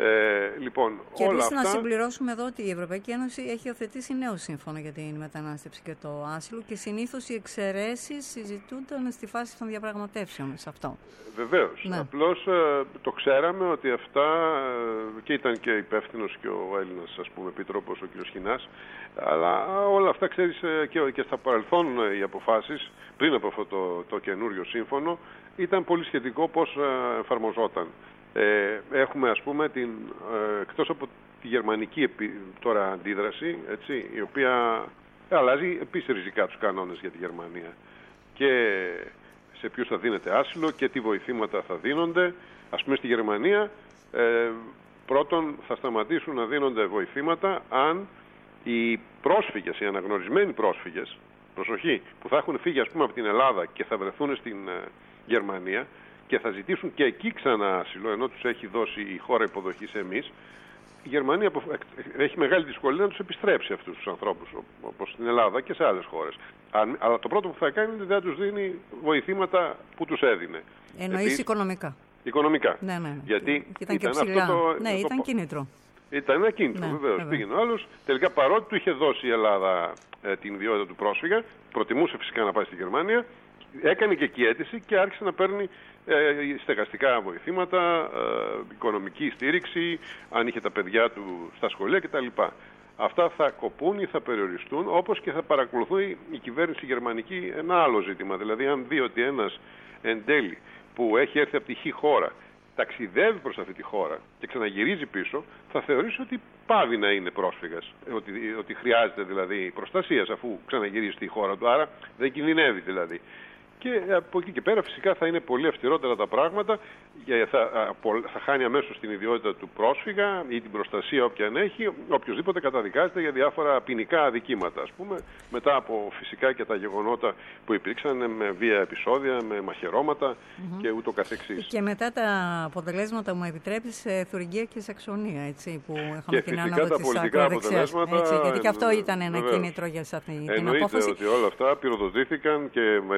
M: Ε, λοιπόν,
B: και
M: όλα
B: επίσης
M: αυτά...
B: να συμπληρώσουμε εδώ ότι η Ευρωπαϊκή Ένωση έχει υιοθετήσει νέο σύμφωνο για την μετανάστευση και το άσυλο και συνήθως οι εξαιρέσεις συζητούνταν στη φάση των διαπραγματεύσεων σε αυτό.
M: Βεβαίως. Ναι. Απλώς ε, το ξέραμε ότι αυτά ε, και ήταν και υπεύθυνος και ο Έλληνας, ας πούμε, επίτροπος, ο κ. Σχοινάς, αλλά όλα αυτά, ξέρεις, ε, και, και στα παρελθόν ε, οι αποφάσεις πριν από αυτό το, το καινούριο σύμφωνο ήταν πολύ σχετικό πώς ε, εφαρμοζόταν. Ε, έχουμε, ας πούμε, την, ε, εκτός από τη γερμανική επί, τώρα αντίδραση, έτσι, η οποία αλλάζει επίσης ριζικά τους κανόνες για τη Γερμανία. Και σε ποιους θα δίνεται άσυλο και τι βοηθήματα θα δίνονται. Ας πούμε στη Γερμανία, ε, πρώτον θα σταματήσουν να δίνονται βοηθήματα αν οι πρόσφυγες, οι αναγνωρισμένοι πρόσφυγες, προσοχή, που θα έχουν φύγει, ας πούμε, από την Ελλάδα και θα βρεθούν στην ε, Γερμανία, και θα ζητήσουν και εκεί ξανά άσυλο, ενώ τους έχει δώσει η χώρα υποδοχής εμείς, η Γερμανία έχει μεγάλη δυσκολία να τους επιστρέψει αυτούς τους ανθρώπους, όπως στην Ελλάδα και σε άλλες χώρες. Αλλά το πρώτο που θα κάνει είναι ότι δεν τους δίνει βοηθήματα που τους έδινε.
B: Εννοείς Επίσης, οικονομικά.
M: Οικονομικά.
B: Ναι, ναι.
M: Γιατί
B: ήταν,
M: ήταν,
B: και ψηλά.
M: αυτό το,
B: ναι,
M: το,
B: ήταν
M: το,
B: κίνητρο.
M: Ήταν ένα κίνητρο, ναι, βεβαίως. Ναι, πήγαινε ο άλλος. Τελικά, παρότι του είχε δώσει η Ελλάδα ε, την ιδιότητα του πρόσφυγα, προτιμούσε φυσικά να πάει στη Γερμανία, έκανε και εκεί αίτηση και άρχισε να παίρνει ε, στεγαστικά βοηθήματα, ε, οικονομική στήριξη, αν είχε τα παιδιά του στα σχολεία κτλ. Αυτά θα κοπούν ή θα περιοριστούν, όπως και θα παρακολουθεί η κυβέρνηση γερμανική ένα άλλο ζήτημα. Δηλαδή, αν δει ότι ένας εν τέλει που έχει έρθει από τη χ χώρα ταξιδεύει προς αυτή τη χώρα και ξαναγυρίζει πίσω, θα θεωρήσει ότι πάβει να είναι πρόσφυγας, ότι, ότι χρειάζεται δηλαδή προστασία αφού ξαναγυρίζει στη χώρα του, άρα δεν κινδυνεύει δηλαδή. Και από εκεί και πέρα φυσικά θα είναι πολύ αυστηρότερα τα πράγματα, θα, θα χάνει αμέσως την ιδιότητα του πρόσφυγα ή την προστασία όποια έχει, οποιοσδήποτε καταδικάζεται για διάφορα ποινικά αδικήματα, ας πούμε, μετά από φυσικά και τα γεγονότα που υπήρξαν με βία επεισόδια, με μαχαιρώματα mm-hmm. και ούτω καθεξής. Και μετά τα αποτελέσματα, μου επιτρέπεις, Θουριγκία και Σαξονία, έτσι, που είχαμε την άνοδο της ακροδεξιάς. Γιατί και αυτό ήταν ένα βεβαίως. Κίνητρο για αυτή την απόφαση. Εννοείται ότι όλα αυτά πυροδοτήθηκαν και επιταχύνουν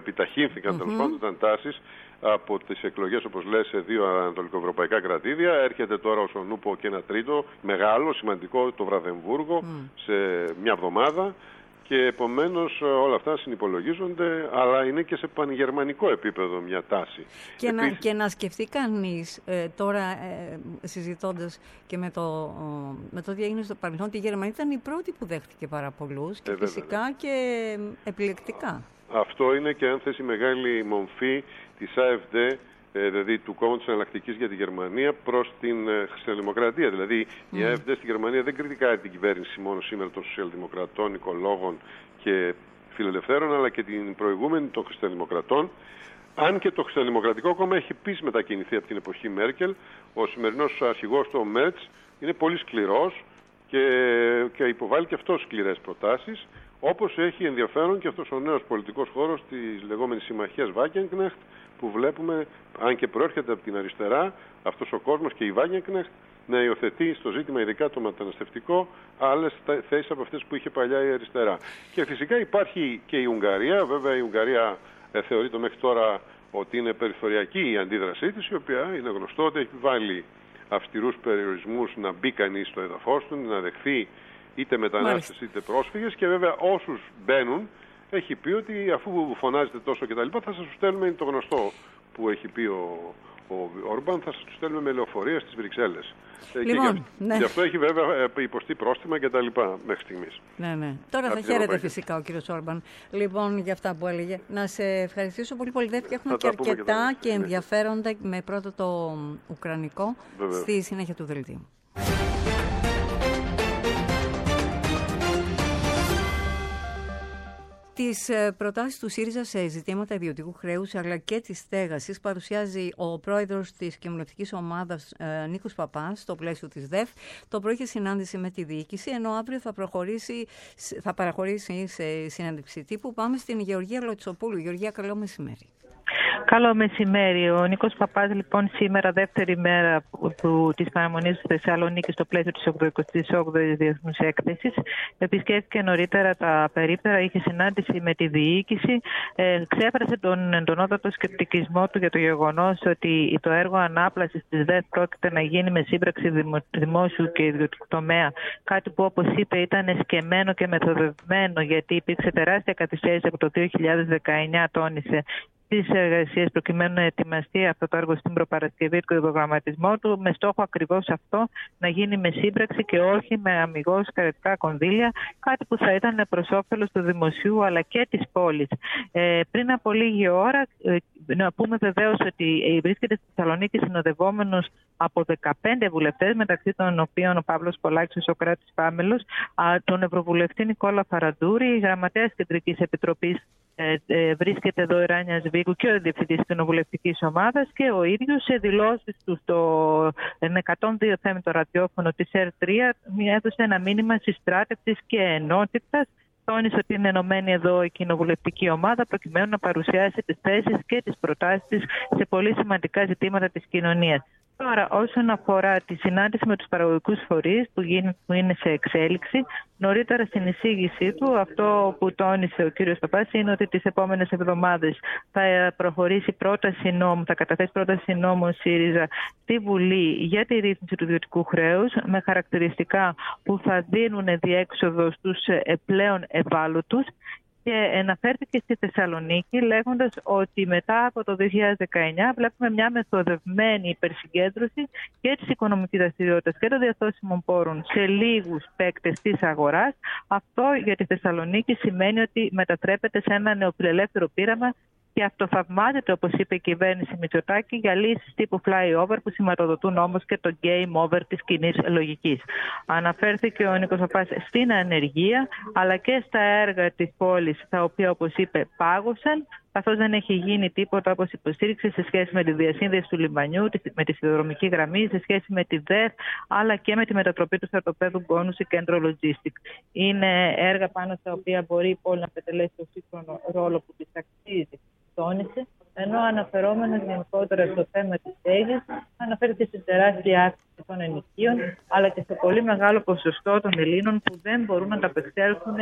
M: διευρύνθηκαν,
B: Mm-hmm.
M: τέλος πάντων ήταν τάσεις από τις εκλογές, όπως λες, σε δύο ανατολικοευρωπαϊκά κρατήδια. Έρχεται τώρα ο Σονούπο και ένα τρίτο, μεγάλο, σημαντικό, το Βραδεμβούργο, mm. σε μια εβδομάδα. Και επομένως όλα αυτά συνυπολογίζονται, αλλά είναι και σε πανγερμανικό επίπεδο μια τάση.
B: Και, Επίσης... να, και να σκεφτεί κανείς ε, τώρα, ε, συζητώντας και με το, με το τι έγινε στο παρελθόν, ότι η Γερμανία ήταν η πρώτη που δέχτηκε πάρα πολλούς και ε, φυσικά βέβαια. Και επιλεκτικά. Αυτό είναι και αν θες η μεγάλη μομφή της ΑΕΦΔ, δηλαδή του Κόμματος Εναλλακτικής για τη Γερμανία, προς την χριστιανοδημοκρατία. Δηλαδή mm. η ΑΕΦΔ στη Γερμανία δεν κριτικάει την κυβέρνηση μόνο σήμερα των σοσιαλδημοκρατών, οικολόγων και φιλελευθέρων, αλλά και την προηγούμενη των χριστιανοδημοκρατών. Αν και το χριστιανοδημοκρατικό κόμμα έχει επίσης μετακινηθεί από την εποχή Μέρκελ, ο σημερινός αρχηγός του Μέρτς είναι πολύ σκληρός και, και υποβάλλει και αυτός σκληρές προτάσεις, όπως έχει ενδιαφέρον και αυτός ο νέος πολιτικός χώρος της λεγόμενης συμμαχίας Wagenknecht, που βλέπουμε, αν και προέρχεται από την αριστερά, αυτός ο κόσμος και η Wagenknecht να υιοθετεί στο ζήτημα, ειδικά το μεταναστευτικό, άλλες θέσεις από αυτές που είχε παλιά η αριστερά. Και φυσικά υπάρχει και η Ουγγαρία. Βέβαια η Ουγγαρία ε, θεωρείται μέχρι τώρα ότι είναι περιθωριακή η αντίδρασή της, η οποία είναι γνωστό ότι έχει βάλει αυστηρούς περιορισμούς να μπει κανείς στο έδαφος του, να δεχθεί είτε μετανάστες είτε πρόσφυγες, και βέβαια όσους μπαίνουν έχει πει ότι αφού φωνάζετε τόσο κτλ. Θα σας στέλνουμε, είναι το γνωστό που έχει πει ο, ο Όρμπαν, θα σας το στέλνουμε με λεωφορεία στις Βρυξέλλες. Λοιπόν, και ναι. Γι' αυτό έχει βέβαια υποστεί πρόστιμα κτλ. Μέχρι στιγμής. Ναι, ναι. Τώρα θα χαίρεται φυσικά ο κύριος Όρμπαν. Λοιπόν, για αυτά που έλεγε. Να σε ευχαριστήσω πολύ πολύ. Δεύτερα έχουμε και αρκετά και, και ενδιαφέροντα, με πρώτο το ουκρανικό, βέβαια, στη συνέχεια του δελτίου. Τις προτάσεις του ΣΥΡΙΖΑ σε ζητήματα ιδιωτικού χρέους αλλά και της στέγασης παρουσιάζει ο πρόεδρος της κοινοβουλευτικής ομάδας ε, Νίκος Παπάς στο πλαίσιο της ΔΕΦ. Το πρωί είχε συνάντηση με τη διοίκηση, ενώ αύριο θα, προχωρήσει, θα παραχωρήσει σε συνέντευξη τύπου. Πάμε στην Γεωργία Λοτσοπούλου. Γεωργία, καλό μεσημέρι.
N: Καλό μεσημέρι. Ο Νίκος Παπάς, λοιπόν, σήμερα, δεύτερη μέρα της παραμονής στη Θεσσαλονίκη στο πλαίσιο της ογδοηκοστής όγδοης Διεθνούς Έκθεσης, επισκέφθηκε νωρίτερα τα περίπτερα, είχε συνάντηση με τη διοίκηση, ε, ξέφρασε τον εντονότατο σκεπτικισμό του για το γεγονός ότι το έργο ανάπλασης της ΔΕΘ πρόκειται να γίνει με σύμπραξη δημο, δημόσιου και ιδιωτικού τομέα. Κάτι που, όπως είπε, ήταν εσκεμμένο και μεθοδευμένο, γιατί υπήρξε τεράστια καθυστέρηση από το δύο χιλιάδες δεκαεννιά, τόνισε, τις εργασίες προκειμένου να ετοιμαστεί αυτό το έργο στην προπαρασκευή και τον προγραμματισμό του, με στόχο ακριβώς αυτό να γίνει με σύμπραξη και όχι με αμιγώς κρατικά κονδύλια, κάτι που θα ήταν προς όφελος του δημοσίου αλλά και της πόλης. Ε, πριν από λίγη ώρα, ε, να πούμε βεβαίως ότι βρίσκεται στη Θεσσαλονίκη συνοδευόμενος από δεκαπέντε βουλευτές, μεταξύ των οποίων ο Παύλος Πολάκης, ο Σωκράτης Πάμελος, τον Ευρωβουλευτή Νικόλα Φαραντούρη, γραμματέας Κεντρικής Επιτροπής ε, ε, βρίσκεται εδώ η Ράνια Σβίγκου και ο Διευθυντής της Κοινοβουλευτικής Ομάδας, και ο ίδιος σε δηλώσεις του στο εκατόν δύο εφ εμ, το ραδιόφωνο της Ερ τρία, έδωσε ένα μήνυμα συστράτευσης και ενότητας. Τόνισε ότι είναι ενωμένη εδώ η κοινοβουλευτική ομάδα προκειμένου να παρουσιάσει τις θέσεις και τις προτάσεις της σε πολύ σημαντικά ζητήματα της κοινωνίας. Τώρα, όσον αφορά τη συνάντηση με τους παραγωγικούς φορείς που είναι σε εξέλιξη, νωρίτερα στην εισήγησή του, αυτό που τόνισε ο κύριος Παπάς είναι ότι τις επόμενες εβδομάδες θα προχωρήσει πρόταση νόμου, θα καταθέσει πρόταση νόμου ΣΥΡΙΖΑ στη Βουλή για τη ρύθμιση του ιδιωτικού χρέους, με χαρακτηριστικά που θα δίνουν διέξοδο στους πλέον ευάλωτους. Και αναφέρθηκε στη Θεσσαλονίκη λέγοντας ότι μετά από το δύο χιλιάδες δεκαεννιά βλέπουμε μια μεθοδευμένη υπερσυγκέντρωση και της οικονομικής δραστηριότητας και των διαθώσιμων πόρων σε λίγους παίκτες της αγοράς. Αυτό για τη Θεσσαλονίκη σημαίνει ότι μετατρέπεται σε ένα νεοφιλελεύθερο πείραμα και αυτοθαυμάζεται, όπως είπε η κυβέρνηση Μητσοτάκη, για λύσεις τύπου flyover που σηματοδοτούν όμως και το game over της κοινής λογικής. Αναφέρθηκε ο Νίκος Παπάς στην ανεργία, αλλά και στα έργα της πόλης, τα οποία, όπως είπε, πάγωσαν, καθώς δεν έχει γίνει τίποτα, όπως υποστήριξε, σε σχέση με τη διασύνδεση του λιμανιού, με τη σιδηροδρομική γραμμή, σε σχέση με τη ΔΕΘ, αλλά και με τη μετατροπή του στρατοπέδου Μπόνου σε κέντρο logistics. Είναι έργα πάνω στα οποία μπορεί η πόλη να πετελέσει το σύγχρονο ρόλο που της αξίζει, τόνισε, ενώ αναφερόμενος γενικότερα στο θέμα της στέγης, αναφέρεται στην τεράστια αύξηση των ενοικίων, αλλά και στο πολύ μεγάλο ποσοστό των Ελλήνων που δεν μπορούν να ανταπεξέλθουν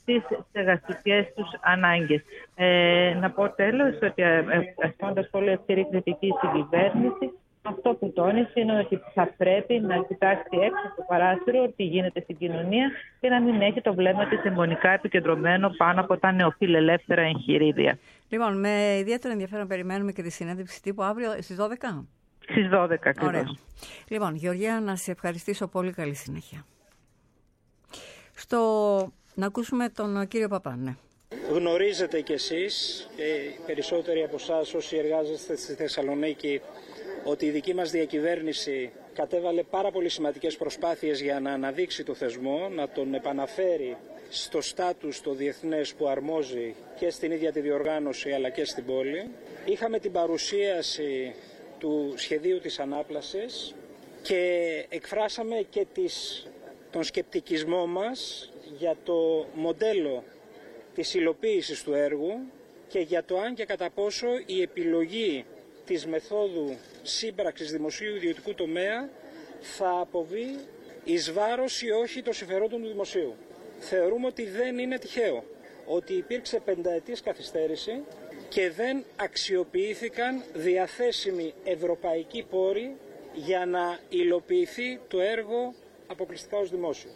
N: στις στεγαστικές τους ανάγκες. Ε, να πω τέλος ότι ασκώντας πολύ αυστηρή κριτική στην κυβέρνηση, αυτό που τόνισε είναι ότι θα πρέπει να κοιτάξει έξω από το παράθυρο τι γίνεται στην κοινωνία και να μην έχει το βλέμμα της αιμονικά επικεντρωμένο πάνω από τα νεοφιλελεύθερα εγχειρίδια.
B: Λοιπόν, με ιδιαίτερο ενδιαφέρον περιμένουμε και τη συνέντευξη τύπου αύριο στις δώδεκα.
N: Στις δώδεκα ακριβώς.
B: Ωραία. Λοιπόν, Γεωργία, να σε ευχαριστήσω πολύ. Καλή συνέχεια. Στο... Να ακούσουμε τον κύριο Παπά, ναι.
O: Γνωρίζετε κι εσείς, οι περισσότεροι από εσάς όσοι εργάζεστε στη Θεσσαλονίκη, ότι η δική μας διακυβέρνηση κατέβαλε πάρα πολύ σημαντικές προσπάθειες για να αναδείξει το θεσμό, να τον επαναφέρει στο στάτους το διεθνές που αρμόζει και στην ίδια τη διοργάνωση αλλά και στην πόλη. Είχαμε την παρουσίαση του σχεδίου της ανάπλασης και εκφράσαμε και τις, τον σκεπτικισμό μας για το μοντέλο της υλοποίησης του έργου και για το αν και κατά πόσο η επιλογή της μεθόδου σύμπραξης δημοσίου ιδιωτικού τομέα θα αποβεί εις βάρος ή όχι των συμφερόντων του δημοσίου. Θεωρούμε ότι δεν είναι τυχαίο ότι υπήρξε πενταετής καθυστέρηση και δεν αξιοποιήθηκαν διαθέσιμοι ευρωπαϊκοί πόροι για να υλοποιηθεί το έργο αποκλειστικά ως δημόσιο.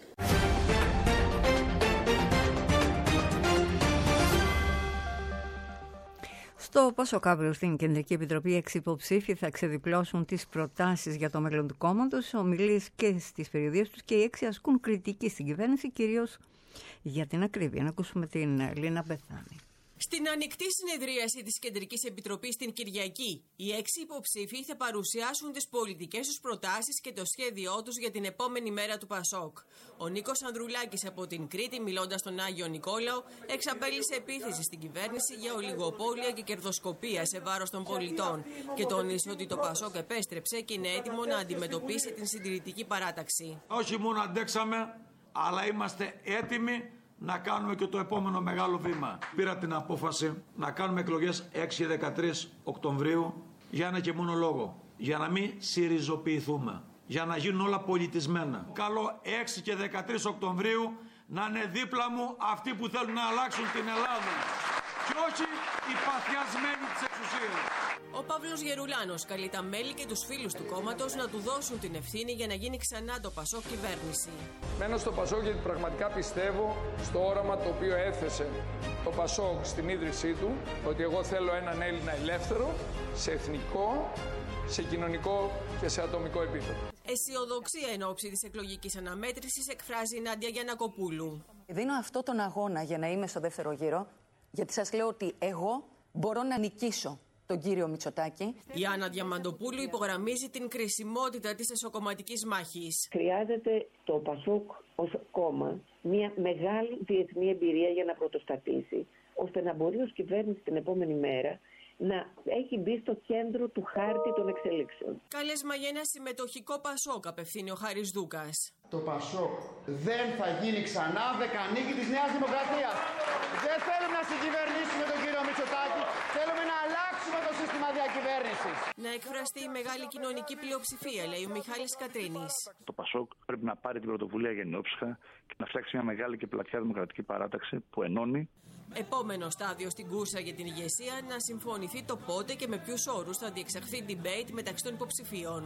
B: Στο Πασόκ αύριο στην Κεντρική Επιτροπή, έξι υποψήφοι θα ξεδιπλώσουν τις προτάσεις για το μέλλον του κόμματος, ομιλίες και στις περιοδίες τους, και οι έξι ασκούν κριτική στην κυβέρνηση, κυρίως για την ακρίβεια. Να ακούσουμε την Λίνα Μπεθάνη.
P: Στην ανοιχτή συνεδρίαση της Κεντρικής Επιτροπής την Κυριακή, οι έξι υποψήφοι θα παρουσιάσουν τις πολιτικές τους προτάσεις και το σχέδιό τους για την επόμενη μέρα του Πασόκ. Ο Νίκος Ανδρουλάκης από την Κρήτη, μιλώντας στον Άγιο Νικόλαο, εξαπέλυσε επίθεση στην κυβέρνηση για ολιγοπόλια και κερδοσκοπία σε βάρος των πολιτών και τόνισε ότι το Πασόκ επέστρεψε και είναι έτοιμο να αντιμετωπίσει την συντηρητική παράταξη.
Q: Όχι μόνο αντέξαμε, αλλά είμαστε έτοιμοι να κάνουμε και το επόμενο μεγάλο βήμα. Πήρα την απόφαση να κάνουμε εκλογές έξι και δεκατρείς Οκτωβρίου για ένα και μόνο λόγο. Για να μην συριζοποιηθούμε. Για να γίνουν όλα πολιτισμένα. Καλό έξι και δεκατρείς Οκτωβρίου να είναι δίπλα μου αυτοί που θέλουν να αλλάξουν την Ελλάδα. Και όχι οι παθιασμένοι της εξουσίας.
P: Ο Παύλος Γερουλάνος καλεί τα μέλη και τους φίλους του κόμματος να του δώσουν την ευθύνη για να γίνει ξανά το Πασόκ κυβέρνηση.
R: Μένω στο Πασόκ γιατί πραγματικά πιστεύω στο όραμα το οποίο έθεσε το Πασόκ στην ίδρυσή του, ότι εγώ θέλω έναν Έλληνα ελεύθερο, σε εθνικό, σε κοινωνικό και σε ατομικό επίπεδο.
P: Αισιοδοξία εν ώψη της εκλογικής αναμέτρησης εκφράζει η Νάντια Γιαννακοπούλου.
S: Δίνω αυτό τον αγώνα για να είμαι στο δεύτερο γύρο, γιατί σας λέω ότι εγώ μπορώ να νικήσω τον κύριο Μητσοτάκη.
P: Η Άννα Διαμαντοπούλου υπογραμμίζει την κρισιμότητα της εσωκομματικής μάχης.
T: Χρειάζεται το Πασόκ ως κόμμα μια μεγάλη διεθνή εμπειρία για να πρωτοστατήσει, ώστε να μπορεί ως κυβέρνηση την επόμενη μέρα να έχει μπει στο κέντρο του χάρτη των εξελίξεων.
P: Κάλεσμα για ένα συμμετοχικό Πασόκ απευθύνει ο Χάρης Δούκας.
U: Το Πασόκ δεν θα γίνει ξανά δεκανίκη της Νέας Δημοκρατίας. Δεν θέλουμε να συγκυβερνήσουμε τον κύριο Μητσοτάκη. Θέλουμε να αλλάξουμε το σύστημα διακυβέρνησης.
P: Να εκφραστεί η μεγάλη κοινωνική πλειοψηφία, λέει ο Μιχάλης Κατρίνης.
V: Το Πασόκ πρέπει να πάρει την πρωτοβουλία γενναιόψυχα και να φτιάξει μια μεγάλη και πλατιά δημοκρατική παράταξη που ενώνει.
P: Επόμενο στάδιο στην κούρσα για την ηγεσία, να συμφωνηθεί το πότε και με ποιους όρους θα διεξαχθεί debate μεταξύ των υποψηφίων.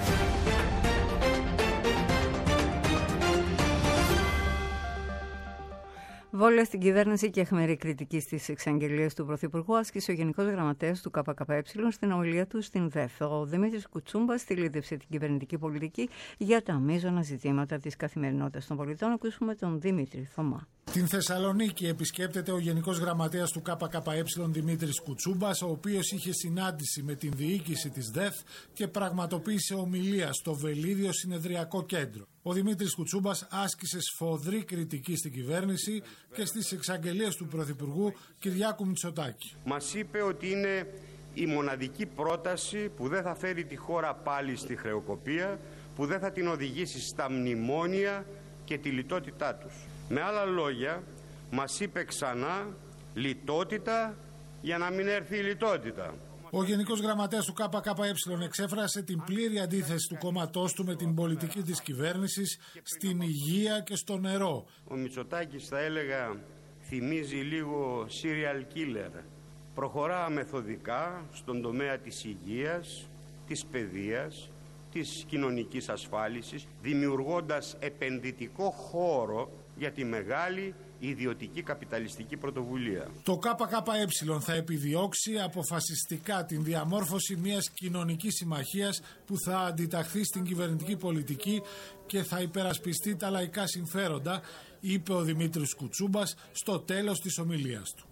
B: Βόλια στην κυβέρνηση και αιχμηρή κριτική στις εξαγγελίες του Πρωθυπουργού άσκησε ο Γενικός Γραμματέας του ΚΚΕ στην ομιλία του στην ΔΕΘ. Ο Δημήτρης Κουτσούμπας στηλίδευσε την κυβερνητική πολιτική για τα μείζωνα ζητήματα της καθημερινότητας των πολιτών. Ακούσουμε τον Δημήτρη Θωμά.
W: Την Θεσσαλονίκη επισκέπτεται ο Γενικός Γραμματέας του ΚΚΕ Δημήτρης Κουτσούμπας, ο οποίος είχε συνάντηση με την διοίκηση της ΔΕΘ και πραγματοποίησε ομιλία στο Βελίδιο Συνεδριακό Κέντρο. Ο Δημήτρης Κουτσούμπας άσκησε σφοδρή κριτική στην κυβέρνηση και στις εξαγγελίες του Πρωθυπουργού Κυριάκου Μητσοτάκη.
X: Μας είπε ότι είναι η μοναδική πρόταση που δεν θα φέρει τη χώρα πάλι στη χρεοκοπία, που δεν θα την οδηγήσει στα μνημόνια και τη λιτότητά τους. Με άλλα λόγια, μας είπε ξανά λιτότητα για να μην έρθει η λιτότητα.
W: Ο Γενικός Γραμματέας του ΚΚΕ εξέφρασε την πλήρη αντίθεση του κόμματός του με την πολιτική της κυβέρνησης στην υγεία και στο νερό.
X: Ο Μητσοτάκης, θα έλεγα, θυμίζει λίγο serial killer. Προχωρά μεθοδικά στον τομέα της υγείας, της παιδείας, της κοινωνικής ασφάλισης, δημιουργώντας επενδυτικό χώρο για τη μεγάλη ιδιωτική καπιταλιστική πρωτοβουλία.
W: Το ΚΚΕ θα επιδιώξει αποφασιστικά την διαμόρφωση μιας κοινωνικής συμμαχίας που θα αντιταχθεί στην κυβερνητική πολιτική και θα υπερασπιστεί τα λαϊκά συμφέροντα, είπε ο Δημήτρης Κουτσούμπας στο τέλος της ομιλίας του.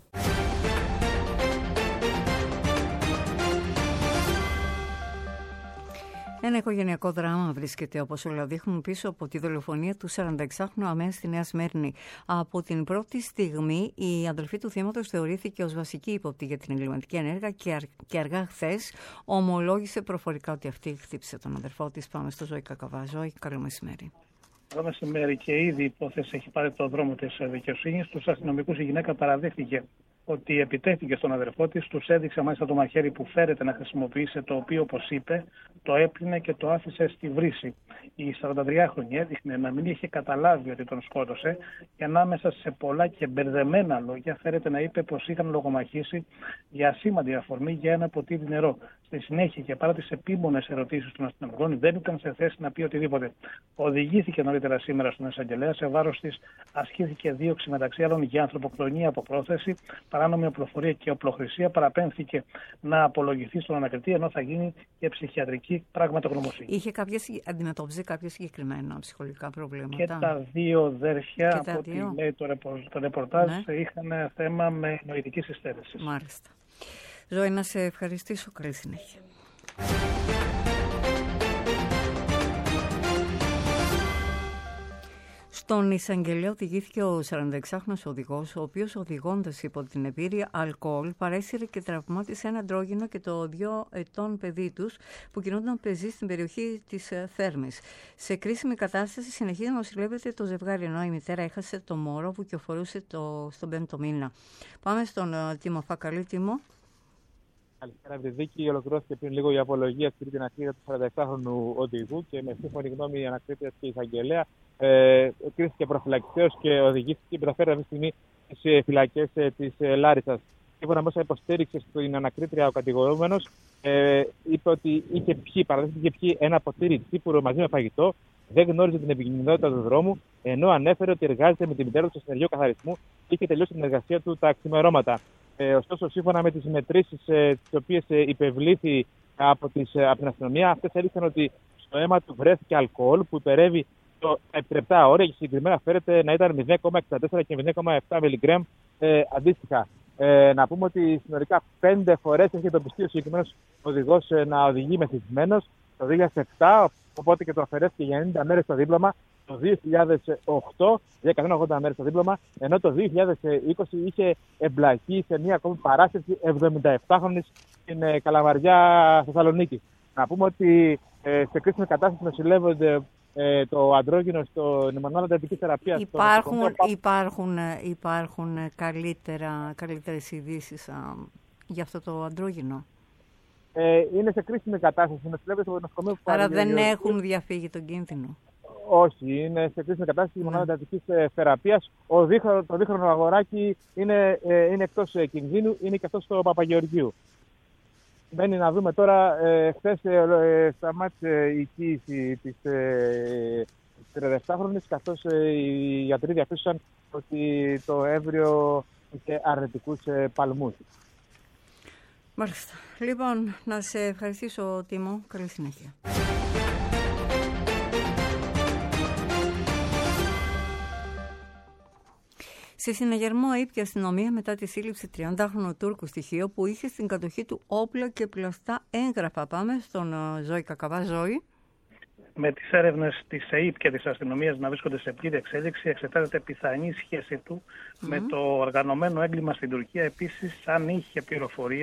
B: Ένα οικογενειακό δράμα βρίσκεται, όπως όλα δείχνουν, πίσω από τη δολοφονία του σαρανταεξάχρονου αμαία στη Νέα Σμέρνη. Από την πρώτη στιγμή, η αδελφή του θύματος θεωρήθηκε ως βασική ύποπτη για την εγκληματική ενέργεια και, αρ... και αργά χθες ομολόγησε προφορικά ότι αυτή χτύπησε τον αδελφό της. Πάμε στο Ζωή Κακαβά. Ζωή, καλό μεσημέρι.
A: Καλό μεσημέρι, και ήδη η υπόθεση έχει πάρει το δρόμο της δικαιοσύνης. Στους αστυνομικούς η γυναίκα παραδέχτηκε ότι επιτέθηκε στον αδερφό της, τους έδειξε μάλιστα το μαχαίρι που φέρεται να χρησιμοποιήσει, το οποίο, όπως είπε, το έπλυνε και το άφησε στη βρύση. Η σαραντατριάχρονη έδειχνε να μην είχε καταλάβει ότι τον σκότωσε και ανάμεσα σε πολλά και μπερδεμένα λόγια φέρεται να είπε πως είχαν λογομαχήσει για ασήμαντη αφορμή για ένα ποτήρι νερό. Στη συνέχεια, και παρά τις επίμονες ερωτήσεις των αστυνομικών, δεν ήταν σε θέση να πει οτιδήποτε. Οδηγήθηκε νωρίτερα σήμερα στον εισαγγελέα. Σε βάρος της ασκήθηκε δίωξη μεταξύ άλλων για ανθρωποκτονία από πρόθεση, παράνομη οπλοφορία και οπλοχρησία. Παραπέμφθηκε να απολογηθεί στον ανακριτή, ενώ θα γίνει και ψυχιατρική πραγματογνωμοσύνη.
B: Είχε κάποιες, αντιμετώπιζε κάποια συγκεκριμένα ψυχολογικά προβλήματα?
A: Και τα δύο αδέρφια, από ό,τι λέει το, ρεπο, το ρεπορτάζ, ναι, είχαν θέμα με νοητική υστέρηση.
B: Μάλιστα. Ζωή, να σε ευχαριστήσω. Καλή συνέχεια. Στον εισαγγελέα οδηγήθηκε ο σαρανταεξάχρονος οδηγός, ο οποίος, οδηγώντας υπό την επίρρεια αλκοόλ, παρέσυρε και τραυμάτισε ένα αντρόγυνο και το δύο ετών παιδί τους που κινούνταν πεζοί στην περιοχή της Θέρμης. Σε κρίσιμη κατάσταση συνεχίζει να νοσηλεύεται το ζευγάρι, ενώ η μητέρα έχασε το μωρό που κυοφορούσε το, στον πέμπτο μήνα. Πάμε στον uh, Τίμο Φακαλή. Τίμο.
C: Καλησπέρα, Ευρυδίκη. Ολοκληρώθηκε πριν λίγο η απολογία στην τρίτη ανακρίτρια του σαρανταεξάχρονου οδηγού και με σύμφωνη γνώμη η ανακρίτρια και η εισαγγελέα ε, κρίθηκε προφυλακτικός και οδηγήθηκε και μεταφέρει αυτή τη στιγμή στις φυλακές ε, της ε, Λάρισσας. Σύμφωνα με όσα υποστήριξε στην ανακρίτρια ο κατηγορούμενος, ε, είπε ότι είχε πιει, παραδέχτηκε είχε πιει ένα ποτήρι τσίπουρο μαζί με φαγητό, δεν γνώριζε την επικινδυνότητα του δρόμου, ενώ ανέφερε ότι εργάζεται με τη μητέρα του στο συνεργείο καθαρισμού και είχε τελειώσει την εργασία του τα ξημερώματα. Ε, ωστόσο, σύμφωνα με τις μετρήσεις ε, τις οποίες ε, υπευλήθη από, τις, ε, από την αστυνομία, αυτές έδειξαν ότι στο αίμα του βρέθηκε αλκοόλ που υπερεύει το επιτρεπτά όρια και συγκεκριμένα φέρεται να ήταν μηδέν κόμμα εξήντα τέσσερα και μηδέν κόμμα επτά μιλιγκράμμ ε, αντίστοιχα. Ε, να πούμε ότι συνολικά πέντε φορές έχει εντοπιστεί ο συγκεκριμένος οδηγός ε, να οδηγεί μεθυσμένος το δύο χιλιάδες επτά, οπότε και το αφαιρέθηκε για ενενήντα μέρες το δίπλωμα. Το δύο χιλιάδες οκτώ για εκατόν ογδόντα μέρες το δίπλωμα, ενώ το δύο χιλιάδες είκοσι είχε εμπλακεί σε μια ακόμη παράσταση εβδομηνταεπτάχρονης στην ε, Καλαμαριά Θεσσαλονίκη. Να πούμε ότι ε, σε κρίσιμη κατάσταση νοσηλεύονται ε, το αντρόγυνο στο Μανώλη Εντατικής Θεραπείας.
B: Υπάρχουν, στο υπάρχουν, υπάρχουν καλύτερα, καλύτερες ειδήσεις α, για αυτό το αντρόγυνο.
C: Ε, είναι σε κρίσιμη κατάσταση. Νοσηλεύεται στο νοσοκομείο που
B: Άρα δεν έχουν διαφύγει τον κίνδυνο.
C: Όχι, είναι σε κρίσιμη κατάσταση η μονάδα εντατικής θεραπείας. Ο δίχρο, το δίχρονο αγοράκι είναι, ε, είναι εκτός ε, κινδύνου, είναι και αυτό στο Παπαγεωργίου. Μένει να δούμε τώρα, ε, χθες ε, σταμάτησε η κοίηση της ε, τριανταεπτάχρονης, καθώς ε, οι γιατροί διαπίστωσαν ότι το έμβριο είχε αρνητικούς ε, παλμούς.
B: Μάλιστα. Λοιπόν, να σε ευχαριστήσω, Τίμο. Καλή συνέχεια. Σε συναγερμό ήπια αστυνομία μετά τη σύλληψη τριαντάχρονου Τούρκου στοιχείο που είχε στην κατοχή του όπλα και πλαστά έγγραφα. Πάμε στον uh, Ζωή Κακαβά. Ζωή.
A: Με τις έρευνες της ΕΕΠ και της αστυνομίας να βρίσκονται σε πλήρη εξέλιξη, εξετάζεται πιθανή σχέση του mm. με το οργανωμένο έγκλημα στην Τουρκία. Επίσης, αν είχε πληροφορίες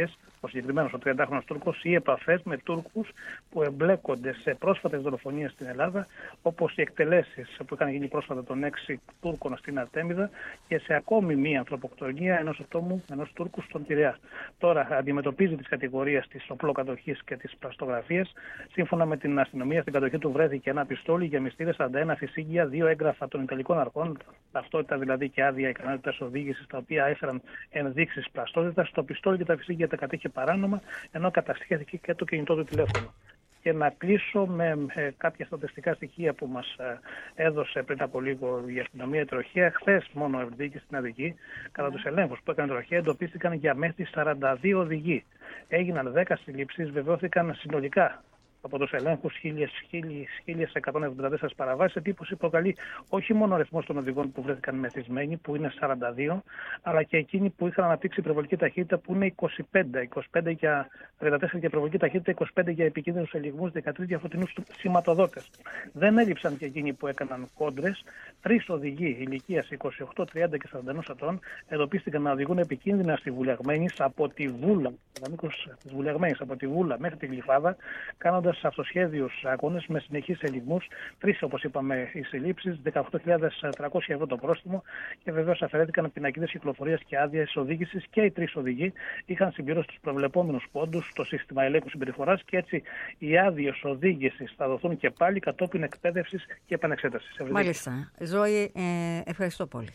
A: ο συγκεκριμένος ο τριαντάχρονος Τούρκος, ή επαφές με Τούρκους που εμπλέκονται σε πρόσφατες δολοφονίες στην Ελλάδα, όπως οι εκτελέσεις που είχαν γίνει πρόσφατα των έξι Τούρκων στην Αρτέμιδα και σε ακόμη μία ανθρωποκτονία ενός ατόμου, ενός Τούρκου στον Πειραιά. Τώρα αντιμετωπίζει τις κατηγορίες της οπλοκατοχής και της πλαστογραφίας. Σύμφωνα με την αστυνομία, στην κατοχή του βρέθηκε ένα πιστόλι γεμιστήρε σαράντα ένα φυσίγγια, δύο έγγραφα των Ιταλικών αρχών, ταυτότητα δηλαδή και άδεια ικανότητας οδήγησης, τα οποία έφεραν ενδείξεις πλαστότητας. Το πιστόλι και τα φυσίγγια τα κατήχε παράνομα, ενώ κατασχέθηκε και το κινητό του τηλέφωνο. Και να κλείσω με κάποια στατιστικά στοιχεία που μας έδωσε πριν από λίγο η αστυνομία η τροχέα. Χθες μόνο ευδίκη στην Αττική, κατά τους ελέγχους που έκανε η τροχέα, εντοπίστηκαν για μέχρι σαράντα δύο οδηγοί. Έγιναν δέκα συλλήψεις, βεβαιώθηκαν συνολικά από τους ελέγχους χίλια εκατόν εβδομήντα τέσσερα παραβάσεις. Εντύπωση προκαλεί όχι μόνο ο αριθμός των οδηγών που βρέθηκαν μεθυσμένοι, που είναι σαράντα δύο, αλλά και εκείνοι που είχαν αναπτύξει υπερβολική ταχύτητα, που είναι είκοσι πέντε, είκοσι πέντε για τριάντα τέσσερα για υπερβολική ταχύτητα, είκοσι πέντε για επικίνδυνους ελιγμούς, δεκατρείς για φωτεινούς σηματοδότες. Δεν έλειψαν και εκείνοι που έκαναν κόντρες. Τρεις οδηγοί ηλικίας είκοσι οκτώ, τριάντα και σαράντα ένα ετών εντοπίστηκαν να οδηγούν επικίνδυνα στη Βουλιαγμένης από τη Βούλα, από τη Βούλα μέχρι τη Γλυφάδα, κάνοντας σε αυτοσχέδιους αγώνες με συνεχείς ελιγμούς. Τρεις, όπως είπαμε, οι συλλήψεις, δεκαοκτώ χιλιάδες τριακόσια ευρώ το πρόστιμο, και βεβαίως αφαιρέθηκαν πινακίδες κυκλοφορίας και άδειες οδήγησης. Και οι τρεις οδηγοί είχαν συμπληρώσει τους προβλεπόμενους πόντους στο σύστημα ελέγχου συμπεριφοράς, και έτσι οι άδειες οδήγησης θα δοθούν και πάλι κατόπιν εκπαίδευσης και επανεξέτασης.
B: Μάλιστα. Ζώη, ε, ευχαριστώ πολύ.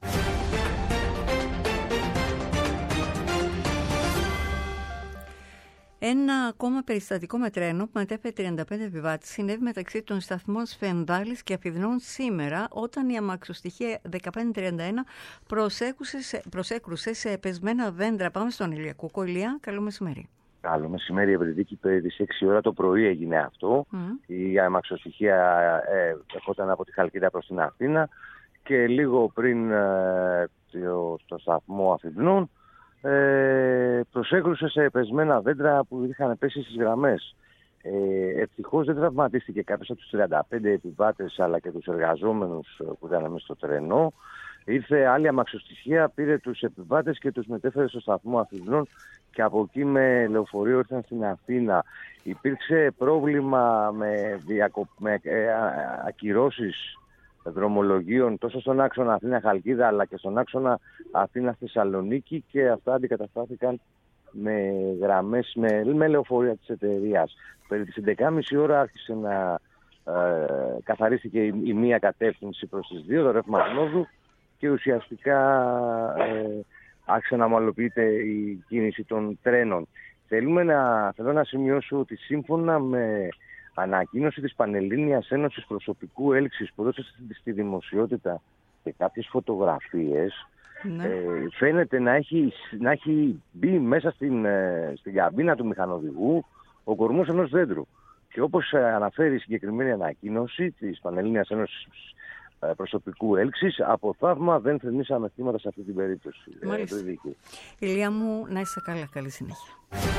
B: Ένα ακόμα περιστατικό με τρένο που μετέφερε τριάντα πέντε επιβάτες συνέβη μεταξύ των σταθμών Σφενδάλης και Αφιδνών σήμερα, όταν η αμαξοστοιχεία δεκαπέντε τριάντα ένα προσέκρουσε σε πεσμένα δέντρα. Πάμε στον Ηλιακό. Ηλία, καλό μεσημέρι.
D: Καλό μεσημέρι, Ευρυδίκη. Περί τις έξι ώρα το πρωί έγινε αυτό. Mm. Η αμαξοστοιχεία ε, ερχόταν από τη Χαλκίδα προς την Αθήνα και λίγο πριν ε, στο σταθμό Αφιδνών Ε, προσέκρουσε σε πεσμένα δέντρα που είχαν πέσει στις γραμμές. Ε, ευτυχώς δεν τραυματίστηκε κάποιος από τους τριάντα πέντε επιβάτες αλλά και τους εργαζόμενους που ήταν μέσα στο τρένο. Ήρθε άλλη αμαξοστοιχεία, πήρε τους επιβάτες και τους μετέφερε στο σταθμό Αθηνών και από εκεί με λεωφορείο ήρθαν στην Αθήνα. Υπήρξε πρόβλημα με, διακοπ... με ε, ακυρώσεις δρομολογίων τόσο στον άξονα Αθήνα-Χαλκίδα αλλά και στον άξονα Αθήνα-Θεσσαλονίκη, και αυτά αντικαταστάθηκαν με γραμμές, με, με λεωφορεία της εταιρείας. Περί τις έντεκα και μισή ώρα άρχισε να ε, καθαρίστηκε η, η μία κατεύθυνση προς τις δύο, το ρεύμα Γνώδου, και ουσιαστικά ε, άρχισε να ομαλοποιείται η κίνηση των τρένων. Θέλουμε να, θέλω να σημειώσω ότι σύμφωνα με ανακοίνωση της Πανελλήνιας Ένωσης Προσωπικού Έλξης που έδωσε στη δημοσιότητα και κάποιες φωτογραφίες, ναι. ε, φαίνεται να έχει, να έχει μπει μέσα στην, ε, στην καμπίνα του μηχανοδηγού ο κορμός ενός δέντρου. Και όπως αναφέρει η συγκεκριμένη ανακοίνωση της Πανελλήνιας Ένωσης Προσωπικού Έλξης, από θαύμα δεν θερμίσαμε θύματα σε αυτή την περίπτωση.
B: Μάλιστα. Ε, Ηλία μου, να είσαι καλά, καλή συνέχεια.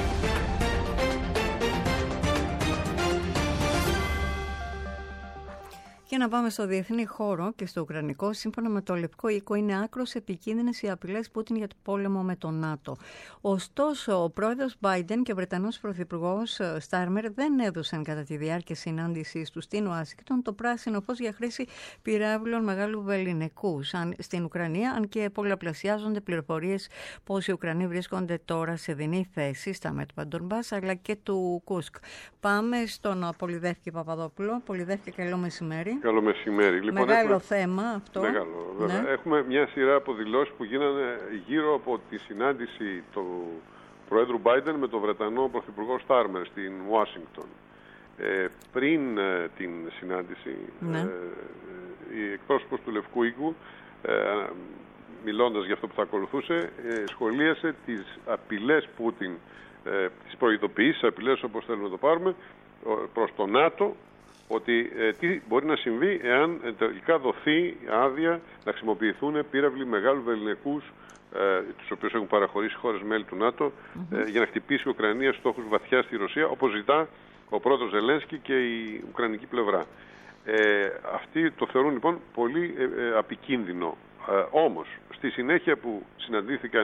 B: Και να πάμε στο διεθνή χώρο και στο ουκρανικό. Σύμφωνα με το Λευκό Οίκο, είναι άκρως επικίνδυνες οι απειλές Πούτιν για το πόλεμο με το ΝΑΤΟ. Ωστόσο, ο πρόεδρος Μπάιντεν και ο Βρετανός πρωθυπουργός Στάρμερ δεν έδωσαν κατά τη διάρκεια συνάντησής τους στην Ουάσιγκτον το πράσινο φως για χρήση πυράβλων μεγάλου βεληνικού στην Ουκρανία, αν και πολλαπλασιάζονται πληροφορίες πως οι Ουκρανοί βρίσκονται τώρα σε δινή θέση στα μέτωπα Ντονμπάς αλλά και του Κούσκ. Πάμε στον Πολυδεύκη Παπαδόπουλο. Πολυδεύκη, καλό μεσημέρι.
M: Καλό μεσημέρι.
B: Λοιπόν, μεγάλο έχουμε... θέμα αυτό.
M: Μεγάλο, βέβαια. Ναι. Έχουμε μια σειρά από δηλώσεις που γίνανε γύρω από τη συνάντηση του Προέδρου Μπάιντεν με τον Βρετανό Πρωθυπουργό Στάρμερ στην Ουάσιγκτον. Ε, πριν ε, την συνάντηση, ναι. ε, η εκπρόσωπος του Λευκού Οίκου, ε, μιλώντας για αυτό που θα ακολουθούσε, ε, σχολίασε τις απειλές Πούτιν, ε, τις προειδοποιήσεις, απειλές όπως θέλουμε να το πάρουμε, προς το ΝΑΤΟ, ότι ε, τι μπορεί να συμβεί εάν ε, τελικά δοθεί άδεια να χρησιμοποιηθούν πύραυλοι μεγάλου βεληνικούς, ε, τους οποίους έχουν παραχωρήσει χώρες μέλη του ΝΑΤΟ, mm-hmm. ε, για να χτυπήσει η Ουκρανία στόχους βαθιά στη Ρωσία, όπως ζητά ο πρόεδρος Ζελένσκι και η ουκρανική πλευρά. Ε, αυτοί το θεωρούν λοιπόν πολύ ε, ε, επικίνδυνο. Ε, όμως, στη συνέχεια που συναντήθηκαν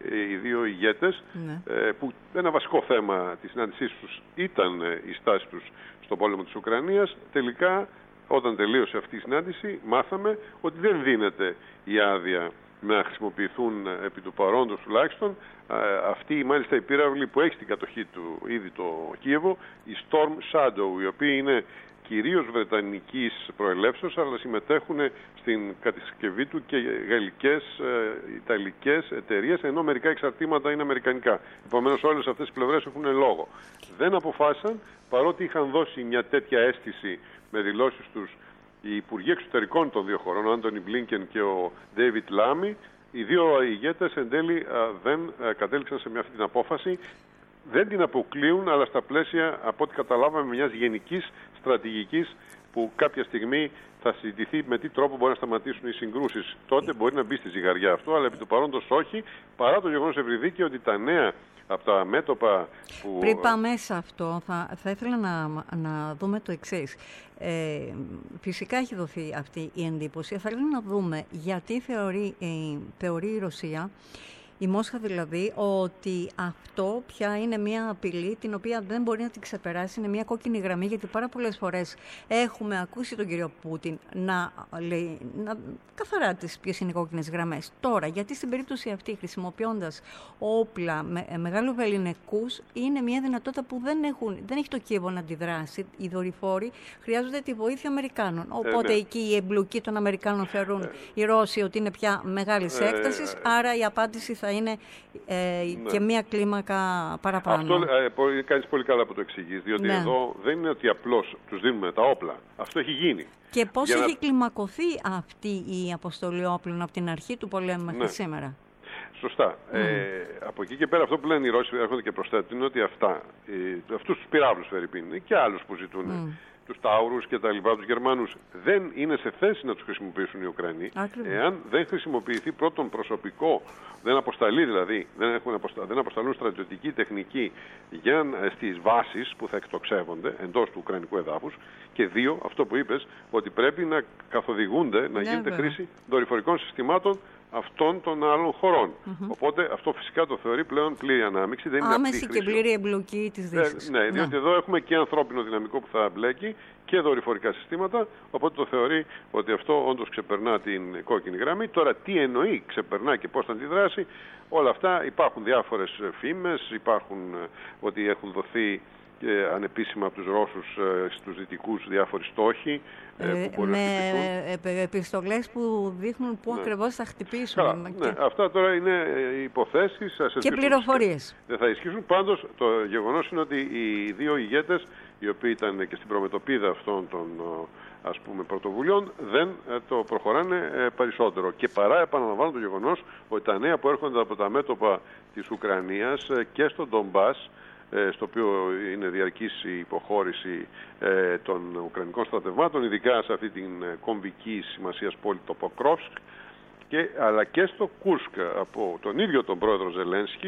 M: οι δύο ηγέτες, ναι. ε, που ένα βασικό θέμα της συνάντησής τους ήταν η στάση τους στον πόλεμο της Ουκρανίας. Τελικά, όταν τελείωσε αυτή η συνάντηση, μάθαμε ότι δεν δίνεται η άδεια να χρησιμοποιηθούν επί του παρόντος τουλάχιστον αυτή μάλιστα η πύραυλη που έχει στην κατοχή του ήδη το Κίεβο, η Storm Shadow, οι οποίοι είναι κυρίως βρετανικής προελεύσεως, αλλά συμμετέχουν στην κατασκευή του και γαλλικές, ιταλικές εταιρείες, ενώ μερικά εξαρτήματα είναι αμερικανικά. Επομένως όλες αυτές οι πλευρές έχουν λόγο. Δεν αποφάσισαν, παρότι είχαν δώσει μια τέτοια αίσθηση με δηλώσεις τους οι Υπουργοί Εξωτερικών των δύο χωρών, ο Άντονι Μπλίνκεν και ο Ντέιβιτ Λάμι, οι δύο ηγέτες εν τέλει δεν κατέληξαν σε μια αυτή την απόφαση. Δεν την αποκλείουν, αλλά στα πλαίσια, από ό,τι καταλάβαμε, μιας γενικής στρατηγικής που κάποια στιγμή θα συζητηθεί με τι τρόπο μπορεί να σταματήσουν οι συγκρούσεις. Τότε μπορεί να μπει στη ζυγαριά αυτό, αλλά επί του παρόντος όχι, παρά το γεγονός, Ευρυδίκη, ότι τα νέα από τα μέτωπα που...
B: Πριν πάμε σε αυτό, θα, θα ήθελα να, να δούμε το εξής. Ε, φυσικά έχει δοθεί αυτή η εντύπωση. Θα ήθελα να δούμε γιατί θεωρεί, ε, θεωρεί η Ρωσία, η Μόσχα δηλαδή, ότι αυτό πια είναι μια απειλή την οποία δεν μπορεί να την ξεπεράσει, είναι μια κόκκινη γραμμή, γιατί πάρα πολλές φορές έχουμε ακούσει τον κύριο Πούτιν να λέει να, καθαρά τις ποιες είναι οι κόκκινες γραμμές. Τώρα, γιατί στην περίπτωση αυτή, χρησιμοποιώντας όπλα με, μεγάλου βεληνικούς, είναι μια δυνατότητα που δεν, έχουν, δεν έχει το Κίεβο να αντιδράσει. Οι δορυφόροι χρειάζονται τη βοήθεια Αμερικάνων. Οπότε ε, ναι. εκεί η εμπλοκή των Αμερικάνων θεωρούν ε, οι Ρώσοι ότι είναι πια μεγάλης ε, έκτασης, ε, άρα η απάντηση θα είναι ε, ναι. και μία κλίμακα παραπάνω.
M: Αυτό ε, κάνεις πολύ καλά που το εξηγείς, διότι ναι. εδώ δεν είναι ότι απλώς τους δίνουμε τα όπλα. Αυτό έχει γίνει.
B: Και πώς
M: Για
B: έχει να... κλιμακωθεί αυτή η αποστολή όπλων από την αρχή του πολέμου μέχρι ναι. σήμερα.
M: Σωστά. Mm. Ε, από εκεί και πέρα αυτό που λένε οι Ρώσοι έρχονται και προσθέτουν είναι ότι αυτά, ε, αυτούς τους πυράβλους Φερρυπίν και άλλους που ζητούν, mm. τους Τάουρους και τα λοιπά, τους Γερμανούς, δεν είναι σε θέση να τους χρησιμοποιήσουν οι Ουκρανοί. Ακριβώς. Εάν δεν χρησιμοποιηθεί πρώτον προσωπικό, δεν αποσταλεί δηλαδή, δεν, έχουν αποστα... δεν αποσταλούν στρατιωτική τεχνική για στις βάσεις που θα εκτοξεύονται εντός του Ουκρανικού εδάφους, και δύο, αυτό που είπες, ότι πρέπει να καθοδηγούνται, να ναι, γίνεται βέβαια. χρήση δορυφορικών συστημάτων αυτών των άλλων χωρών. Mm-hmm. Οπότε αυτό φυσικά το θεωρεί πλέον πλήρη ανάμειξη. Δεν είναι
B: άμεση και πλήρη εμπλοκή της Δύσης.
M: Ε, ναι, διότι ναι. εδώ έχουμε και ανθρώπινο δυναμικό που θα μπλέκει και δορυφορικά συστήματα, οπότε το θεωρεί ότι αυτό όντως ξεπερνά την κόκκινη γραμμή. Τώρα τι εννοεί ξεπερνά και πώς θα αντιδράσει, όλα αυτά υπάρχουν διάφορες φήμες, υπάρχουν ότι έχουν δοθεί και ανεπίσημα από τους Ρώσους ε, στους δυτικούς διάφοροι στόχοι ε, που μπορεί
B: με
M: να χτυπηθούν.
B: Επιστολές που δείχνουν πού ναι. ακριβώς θα χτυπήσουν.
M: Καλά, και... ναι, αυτά τώρα είναι υποθέσεις.
B: Και πληροφορίες.
M: Δεν θα ισχύσουν. Πάντως το γεγονός είναι ότι οι δύο ηγέτες, οι οποίοι ήταν και στην προμετωπίδα αυτών των ας πούμε πρωτοβουλειών, δεν ε, το προχωράνε ε, περισσότερο. Και παρά, επαναλαμβάνω το γεγονός ότι τα νέα που έρχονται από τα μέτωπα της Ουκρανίας ε, και στον Ντομπάς, στο οποίο είναι διαρκής η υποχώρηση ε, των Ουκρανικών στρατευμάτων, ειδικά σε αυτή την κομβική σημασίας πόλη το Ποκρόφσκ, και, αλλά και στο Κούρσκ από τον ίδιο τον πρόεδρο Ζελένσκι,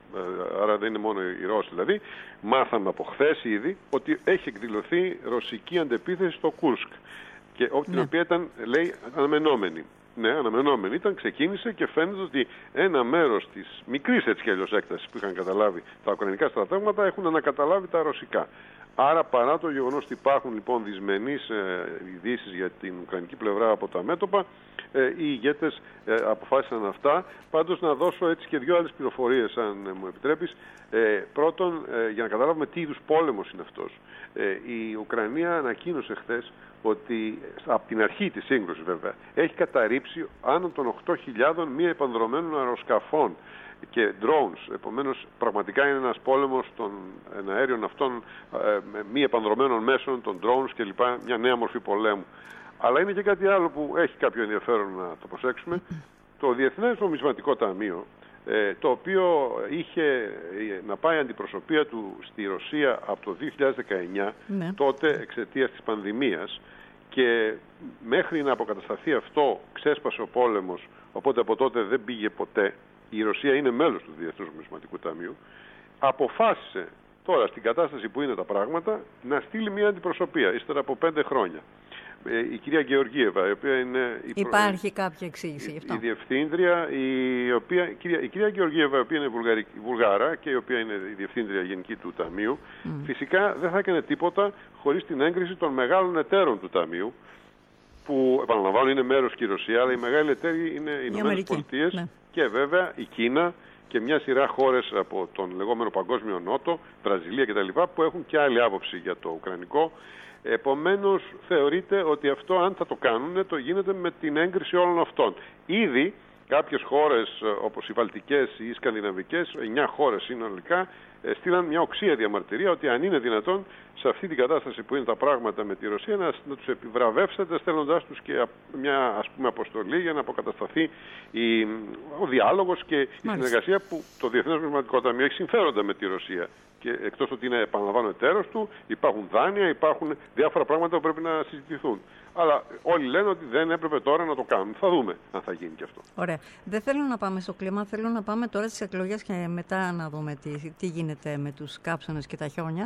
M: ε, άρα δεν είναι μόνο οι Ρώσοι δηλαδή, μάθαμε από χθες ήδη ότι έχει εκδηλωθεί ρωσική αντεπίθεση στο Κούρσκ, και ναι. την οποία ήταν, λέει, αναμενόμενη. Ναι, αναμενόμενη ήταν, ξεκίνησε και φαίνεται ότι ένα μέρος της μικρής έτσι κι αλλιώς έκτασης που είχαν καταλάβει τα ουκρανικά στρατεύματα έχουν ανακαταλάβει τα ρωσικά. Άρα, παρά το γεγονός ότι υπάρχουν λοιπόν δυσμενείς ε, ειδήσεις για την ουκρανική πλευρά από τα μέτωπα, ε, οι ηγέτες ε, αποφάσισαν αυτά. Πάντως να δώσω έτσι και δύο άλλες πληροφορίες, αν ε, μου επιτρέπεις. Ε, πρώτον, ε, για να καταλάβουμε τι είδους πόλεμος είναι αυτός. Ε, η Ουκρανία ανακοίνωσε χθες ότι από την αρχή της σύγκρουσης βέβαια έχει καταρρύψει άνω των οκτώ χιλιάδων μη επανδρομένων αεροσκαφών και drones. Επομένως πραγματικά είναι ένας πόλεμος των αέριων αυτών ε, μη επανδρομένων μέσων, των drones κλπ. Μια νέα μορφή πολέμου. Αλλά είναι και κάτι άλλο που έχει κάποιο ενδιαφέρον να το προσέξουμε. Το Διεθνές Νομισματικό Ταμείο, ε, το οποίο είχε να πάει αντιπροσωπεία του στη Ρωσία από το δύο χιλιάδες δεκαεννιά, ναι. τότε εξαιτίας της πανδημίας, και μέχρι να αποκατασταθεί αυτό ξέσπασε ο πόλεμος, οπότε από τότε δεν πήγε ποτέ. Η Ρωσία είναι μέλος του Διεθνούς Νομισματικού Ταμείου. Αποφάσισε τώρα στην κατάσταση που είναι τα πράγματα να στείλει μια αντιπροσωπεία ύστερα από πέντε χρόνια. η κυρία Γεωργίεβα, η οποία είναι... Η
B: Υπάρχει προ... κάποια εξήγηση γι' αυτό.
M: Η διευθύντρια, η, οποία, η, κυρία, η κυρία Γεωργίεβα, η οποία είναι Βουλγαρική, Βουλγάρα και η οποία είναι η διευθύντρια γενική του Ταμείου, mm. φυσικά δεν θα έκανε τίποτα χωρίς την έγκριση των μεγάλων εταίρων του Ταμείου, που επαναλαμβάνω είναι μέρος και η Ρωσία, αλλά οι μεγάλοι εταίροι είναι οι Ηνωμένες Πολιτείες ναι. και βέβαια η Κίνα και μια σειρά χώρες από τον λεγόμενο Παγκόσμιο Νότο, Βραζιλία κτλ. Που έχουν και άλλη άποψη για το Ουκρανικό. Επομένως θεωρείται ότι αυτό, αν θα το κάνουν, το γίνεται με την έγκριση όλων αυτών. Ήδη κάποιες χώρες όπως οι Βαλτικές ή οι Σκανδιναβικές, εννιά χώρες συνολικά, στείλαν μια οξία διαμαρτυρία ότι αν είναι δυνατόν σε αυτή την κατάσταση που είναι τα πράγματα με τη Ρωσία να, να τους επιβραβεύσετε στέλνοντάς τους και μια ας πούμε αποστολή για να αποκατασταθεί η, ο διάλογος και η Μάλιστα. συνεργασία που το Διεθνές Νομισματικό Ταμείο έχει συμφέροντα με τη Ρωσία. Και εκτός ότι είναι, επαναλαμβάνω, εταίρος του, υπάρχουν δάνεια, υπάρχουν διάφορα πράγματα που πρέπει να συζητηθούν. Αλλά όλοι λένε ότι δεν έπρεπε τώρα να το κάνουν. Θα δούμε αν θα γίνει και αυτό.
B: Ωραία. Δεν θέλω να πάμε στο κλίμα, θέλω να πάμε τώρα στις εκλογές και μετά να δούμε τι, τι γίνεται με τους κάψονες και τα χιόνια.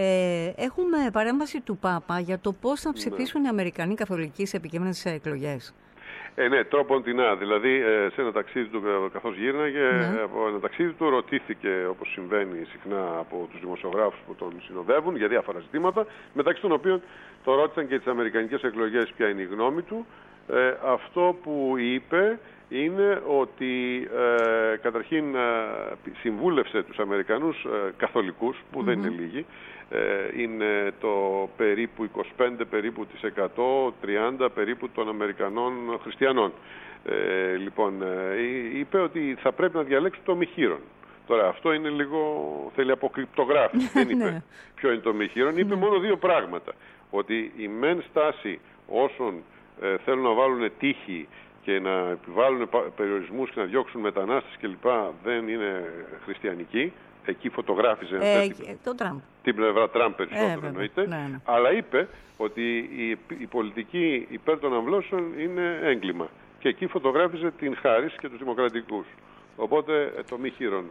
B: Ε, έχουμε παρέμβαση του Πάπα για το πώς θα ψηφίσουν ναι. οι Αμερικανοί καθολικοί σε επικείμενες εκλογές.
M: Ε, ναι, τρόπον την α. Δηλαδή, σε ένα ταξίδι του, καθώς γύρναγε, ναι. από ένα ταξίδι του ρωτήθηκε, όπως συμβαίνει συχνά από τους δημοσιογράφους που τον συνοδεύουν, για διάφορα ζητήματα, μεταξύ των οποίων το ρώτησαν και τις αμερικανικές εκλογές ποια είναι η γνώμη του. Ε, αυτό που είπε είναι ότι ε, καταρχήν ε, συμβούλευσε τους Αμερικανούς ε, καθολικούς, που mm-hmm. δεν είναι λίγοι, ε, είναι το περίπου είκοσι πέντε περίπου της εκατό, τριάντα περίπου των Αμερικανών χριστιανών. Ε, λοιπόν, ε, είπε ότι θα πρέπει να διαλέξουν το μοιχείρον. Τώρα αυτό είναι λίγο, θέλει αποκρυπτογράφηση, δεν είπε ποιο είναι το μοιχείρον, είπε μόνο δύο πράγματα. Ότι η μεν στάση όσων ε, θέλουν να βάλουν τύχη και να επιβάλλουν περιορισμούς και να διώξουν μετανάστες κλπ. Δεν είναι χριστιανική. Εκεί φωτογράφιζε
B: ε,
M: την,
B: το Τραμπ.
M: την πλευρά Τραμπ περισσότερο
B: ε,
M: εννοείται.
B: Ναι, ναι.
M: Αλλά είπε ότι η, η πολιτική υπέρ των αμβλώσεων είναι έγκλημα. Και εκεί φωτογράφιζε την Χάρις και τους δημοκρατικούς. Οπότε το μη χείρον,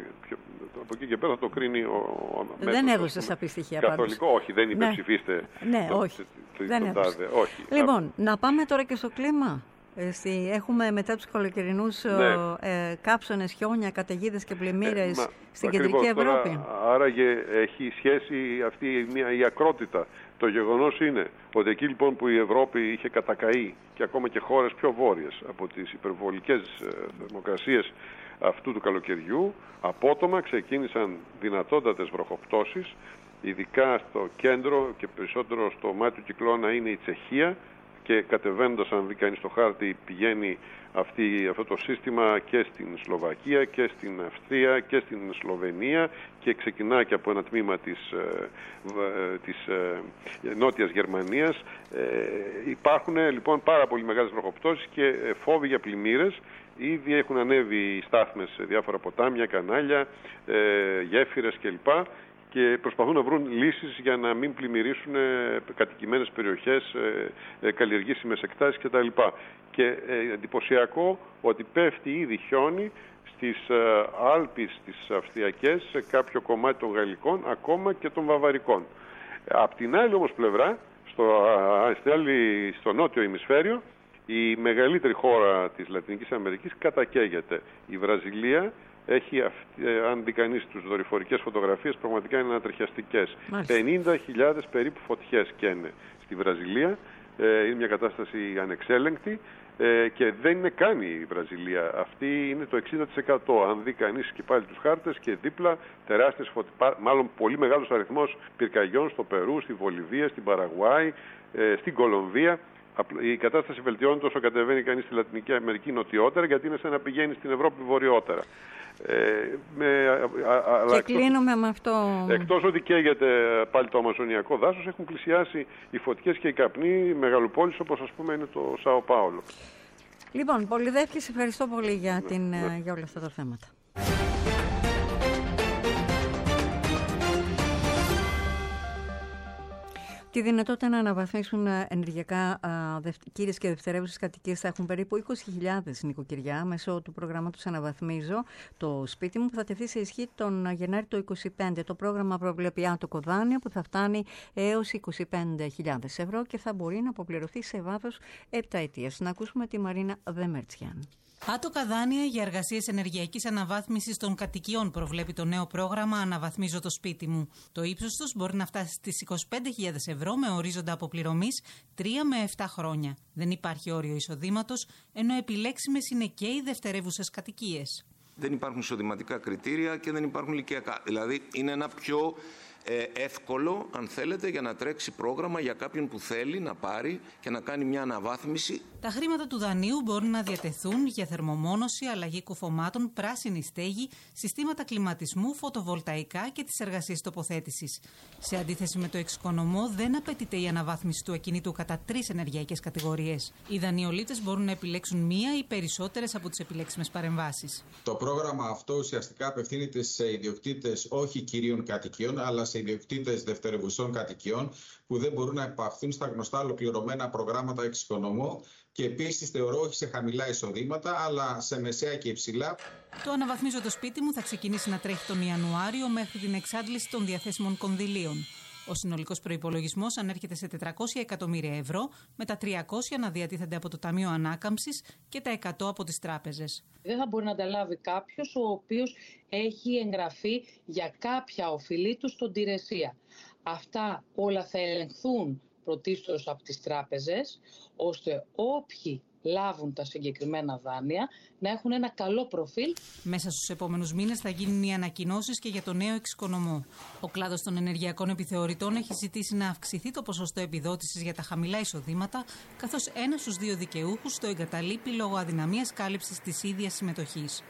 M: από εκεί και πέρα θα το κρίνει ο, ο
B: Δεν έδωσε σαφή στοιχεία πάντως.
M: Καθολικό, όχι, δεν είπε
B: ναι.
M: ψηφίστε.
B: Ναι,
M: το,
B: όχι.
M: Το, το,
B: δεν
M: το τάδε, όχι.
B: Λοιπόν, να πάμε τώρα και στο κλίμα. Στη, έχουμε μετά τους καλοκαιρινούς ναι. ε, κάψονες, χιόνια, καταιγίδες και πλημμύρες ε, στην κεντρική Ευρώπη.
M: Τώρα, άραγε έχει σχέση αυτή μια, η ακρότητα. Το γεγονός είναι ότι εκεί λοιπόν που η Ευρώπη είχε κατακαεί και ακόμα και χώρες πιο βόρειες από τις υπερβολικές ε, θερμοκρασίες αυτού του καλοκαιριού, απότομα ξεκίνησαν δυνατότατες βροχοπτώσεις, ειδικά στο κέντρο και περισσότερο στο μάτι του κυκλώνα είναι η Τσεχία, και κατεβαίνοντας, αν δει κανείς το χάρτη, πηγαίνει αυτή, αυτό το σύστημα και στην Σλοβακία και στην Αυστρία και στην Σλοβενία και ξεκινά και από ένα τμήμα της, ε, της ε, Νότιας Γερμανίας. Ε, υπάρχουν λοιπόν πάρα πολύ μεγάλες βροχοπτώσεις και φόβοι για πλημμύρες. Ήδη έχουν ανέβει οι στάθμες σε διάφορα ποτάμια, κανάλια, ε, γέφυρες κλπ. Και προσπαθούν να βρουν λύσεις για να μην πλημμυρίσουν κατοικημένες περιοχές, καλλιεργήσιμες εκτάσεις κτλ. Και ε, εντυπωσιακό ότι πέφτει ήδη χιόνι στις ε, Άλπεις τις Αυστριακές, σε κάποιο κομμάτι των Γαλλικών, ακόμα και των Βαβαρικών. Απ' την άλλη όμως πλευρά, στο, άλλη, στο νότιο ημισφαίριο, η μεγαλύτερη χώρα της Λατινικής Αμερικής κατακαίγεται. Η Βραζιλία έχει, αν δει κανείς τις δορυφορικές φωτογραφίες, πραγματικά είναι ανατριχιαστικές. πενήντα χιλιάδες περίπου φωτιές καίνε στη Βραζιλία. Ε, είναι μια κατάσταση ανεξέλεγκτη ε, και δεν είναι καν η Βραζιλία. Αυτή είναι το εξήντα τοις εκατό. Αν δει κανείς και πάλι τους χάρτες και δίπλα τεράστιες φωτιές, μάλλον πολύ μεγάλος αριθμός πυρκαγιών στο Περού, στη Βολιβία, στην Παραγουάη, ε, στην Κολομβία. Η κατάσταση βελτιώνεται όσο κατεβαίνει κανείς στη Λατινική Αμερική νοτιότερα, γιατί είναι σαν να πηγαίνει στην Ευρώπη βορειότερα. Ε, με, α, α,
B: και
M: εκτός,
B: κλείνουμε με αυτό.
M: Εκτός ότι καίγεται πάλι το αμαζονιακό δάσος, έχουν πλησιάσει οι φωτιές και οι καπνοί μεγαλοπόλεις, όπως ας πούμε είναι το Σάο Πάολο.
B: Λοιπόν, Πολυδεύκη, σε ευχαριστώ πολύ για,
M: ναι,
B: την,
M: ναι.
B: για όλα αυτά τα θέματα. Τη δυνατότητα να αναβαθμίσουν ενεργειακά κύριες και δευτερεύουσες κατοικίες θα έχουν περίπου είκοσι χιλιάδες νοικοκυριά μέσω του προγράμματος Αναβαθμίζω το σπίτι μου, που θα τεθεί σε ισχύ τον Γενάρη του είκοσι πέντε. Το πρόγραμμα προβλέπει άτοκο δάνειο που θα φτάνει έως είκοσι πέντε χιλιάδες ευρώ και θα μπορεί να αποπληρωθεί σε βάθος επταετίας. Να ακούσουμε τη Μαρίνα Δεμερτσιάν.
E: Άτοκα δάνεια για εργασίες ενεργειακής αναβάθμισης των κατοικιών προβλέπει το νέο πρόγραμμα Αναβαθμίζω το σπίτι μου. Το ύψος τους μπορεί να φτάσει στις είκοσι πέντε χιλιάδες ευρώ με ορίζοντα αποπληρωμής τρία με επτά χρόνια. Δεν υπάρχει όριο εισοδήματος, ενώ επιλέξιμες είναι και οι δευτερεύουσες κατοικίες.
F: Δεν υπάρχουν εισοδηματικά κριτήρια και δεν υπάρχουν ηλικιακά. Δηλαδή είναι ένα πιο ε, εύκολο, αν θέλετε, για να τρέξει πρόγραμμα για κάποιον που θέλει να πάρει και να κάνει μια αναβάθμιση.
E: Τα χρήματα του δανείου μπορούν να διατεθούν για θερμομόνωση, αλλαγή κουφωμάτων, πράσινη στέγη, συστήματα κλιματισμού, φωτοβολταϊκά και τις εργασίες τοποθέτησης. Σε αντίθεση με το εξοικονομό, δεν απαιτείται η αναβάθμιση του ακινήτου κατά τρεις ενεργειακές κατηγορίες. Οι δανειολήπτες μπορούν να επιλέξουν μία ή περισσότερες από τις επιλέξιμες παρεμβάσεις.
G: Το πρόγραμμα αυτό ουσιαστικά απευθύνεται σε ιδιοκτήτες όχι κυρίων κατοικιών, αλλά σε ιδιοκτήτες δευτερευουσών κατοικιών που δεν μπορούν να επαχθούν στα γνωστά ολοκληρωμένα προγράμματα εξοικονομού και επίσης θεωρώ όχι σε χαμηλά εισοδήματα, αλλά σε μεσαία και υψηλά.
E: Το Αναβαθμίζω το σπίτι μου θα ξεκινήσει να τρέχει τον Ιανουάριο μέχρι την εξάντληση των διαθέσιμων κονδυλίων. Ο συνολικός προϋπολογισμός ανέρχεται σε τετρακόσια εκατομμύρια ευρώ, με τα τριακόσια να διατίθενται από το Ταμείο Ανάκαμψης και τα εκατό από τις τράπεζες.
H: Δεν θα μπορεί να ανταλάβει κάποιος ο οποίος έχει εγγραφεί για κάποια οφειλή του στον Τηρεσία. Αυτά όλα θα ελεγχθούν πρωτίστως από τις τράπεζες, ώστε όποιοι λάβουν τα συγκεκριμένα δάνεια να έχουν ένα καλό προφίλ.
E: Μέσα στους επόμενους μήνες θα γίνουν οι ανακοινώσεις και για το νέο εξοικονομό. Ο κλάδος των ενεργειακών επιθεωρητών έχει ζητήσει να αυξηθεί το ποσοστό επιδότησης για τα χαμηλά εισοδήματα, καθώς ένας στους δύο δικαιούχους το εγκαταλείπει λόγω αδυναμίας κάλυψης της ίδιας συμμετοχής.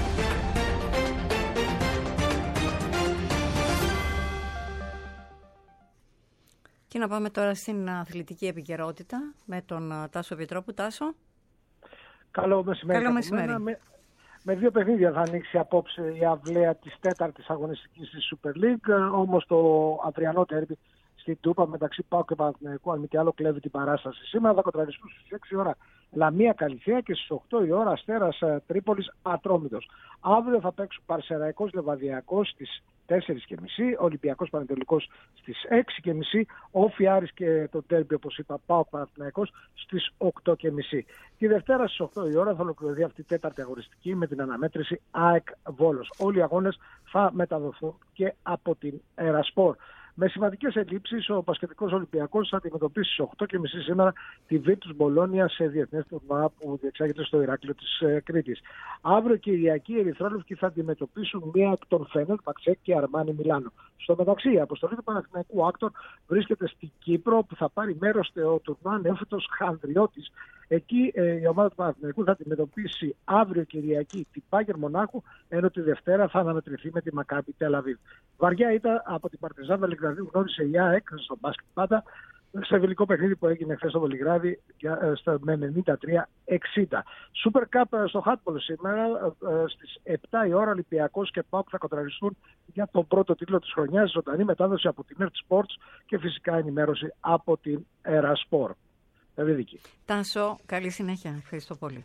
B: Και να πάμε τώρα στην αθλητική επικαιρότητα με τον Τάσο Επιτρόπου. Τάσο.
Y: Καλό μεσημέρι.
B: Καλό μεσημέρι.
Y: Με, με δύο παιχνίδια θα ανοίξει απόψε η αυλαία της τέταρτης αγωνιστικής της Super League. Όμως το αυριανό τέρμπι στην Τούπα μεταξύ ΠΑΟΚ και Παναθηναϊκού, αν μη τι άλλο, κλέβει την παράσταση. Σήμερα θα κοντραριστούν στις έξι ώρα Λαμία Καλυθέα και στις οκτώ η ώρα Αστέρας Τρίπολης Ατρόμητος. Αύριο θα παίξουν Παρσεραϊκός Λεβαδιακός στις τέσσερις και μισή, Ολυμπιακός Πανετολικός στις έξι και μισή, Όφι Άρης και το τέρμπι, όπως είπα, ΠΑΟΚ Παναθηναϊκός στις οκτώ και μισή. Τη Δευτέρα στις οκτώ η ώρα θα ολοκληρωθεί αυτή η τέταρτη αγωνιστική με την αναμέτρηση ΑΕΚ Βόλος. Όλοι οι αγώνες θα μεταδοθούν και από την Ερασπορ. Με σημαντικές ελλείψεις, ο Πασχετικός Ολυμπιακός θα αντιμετωπίσει στις οκτώ και μισή σήμερα τη Βίρτους Μπολόνια σε διεθνές τουρνουά που διεξάγεται στο Ηράκλειο της ε, Κρήτης. Αύριο Κυριακή οι Ερυθρόλευκοι θα αντιμετωπίσουν μία εκ των Φένερ, Παξέκ και Αρμάνι Μιλάνο. Στο μεταξύ, η αποστολή του Παναθηναϊκού Άκτορ βρίσκεται στην Κύπρο, που θα πάρει μέρος στο τουρνουά Νέφωτος Χανδριώτης. Εκεί ε, η ομάδα του Παναθηναϊκού θα αντιμετωπίσει αύριο Κυριακή την Μπάγερ Μονάχου, ενώ τη Δευτέρα θα αναμετρηθεί με τη Μακάμπι Τελ Αβίβ. Βαριά ήταν από την Παρτιζάν Βελιγραδίου, γνώρισε η ΑΕΚ στο μπάσκετ πάντα, σε φιλικό παιχνίδι που έγινε χθες στο Βελιγράδι με ενενήντα τρία εξήντα. Super Cup στο Χάτμπολ σήμερα στις επτά η ώρα Ολυμπιακός και ΠΑΟΚ θα κοντραριστούν για τον πρώτο τίτλο της χρονιάς. Ζωντανή μετάδοση από την Earth Sports και φυσικά ενημέρωση από την Erasport.
B: Τάσο, καλή συνέχεια. Ευχαριστώ πολύ.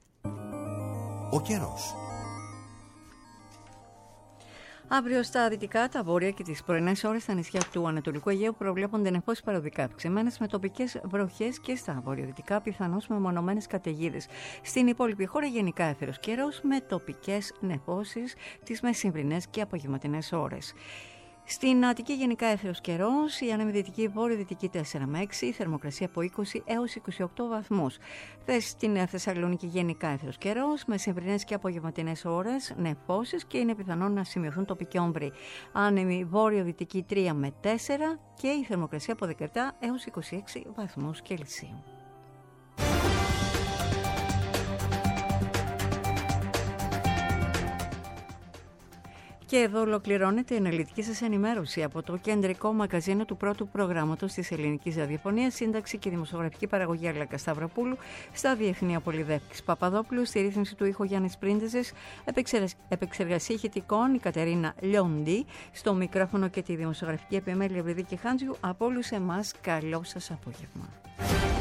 Z: Ο καιρός.
B: Αύριο στα δυτικά, τα βόρεια και τις πρωινές ώρες στα νησιά του Ανατολικού Αιγαίου προβλέπονται νεφώσεις παροδικά αυξημένες με τοπικές βροχές και στα βορειοδυτικά πιθανώς με μονομένες καταιγίδες. Στην υπόλοιπη χώρα γενικά έθερος καιρός με τοπικές νεφώσεις τις μεσημβρινές και απογευματινές ώρες. Στην Αττική γενικά έθερος καιρός, η ανεμιδυτική βόρειο-δυτική τέσσερα με έξι, η θερμοκρασία από είκοσι έως είκοσι οκτώ βαθμούς. Στην Θεσσαλονίκη γενικά έθερος καιρός, μεσημβρινές και απογευματινές ώρες, νεφώσεις και είναι πιθανόν να σημειωθούν τοπικοί όμβροι. Άνεμη βόρειο-δυτική τρία με τέσσερα και η θερμοκρασία από δεκαεπτά έως είκοσι έξι βαθμούς Κελσίου. Και εδώ ολοκληρώνεται η αναλυτική σας ενημέρωση από το κεντρικό μαγαζίνο του πρώτου προγράμματος της ελληνικής ραδιοφωνίας, σύνταξη και δημοσιογραφική παραγωγή Αλέκα Σταυροπούλου, στα διεθνή Πολυδεύκης Παπαδόπουλου, στη ρύθμιση του ήχου Γιάννης Πρίντεζες, επεξεργασία ηχητικών η Κατερίνα Λιόντι, στο μικρόφωνο και τη δημοσιογραφική επιμέλεια Ευρυδίκη Χάντζιου. Από όλους εμάς, καλό σας απόγευμα.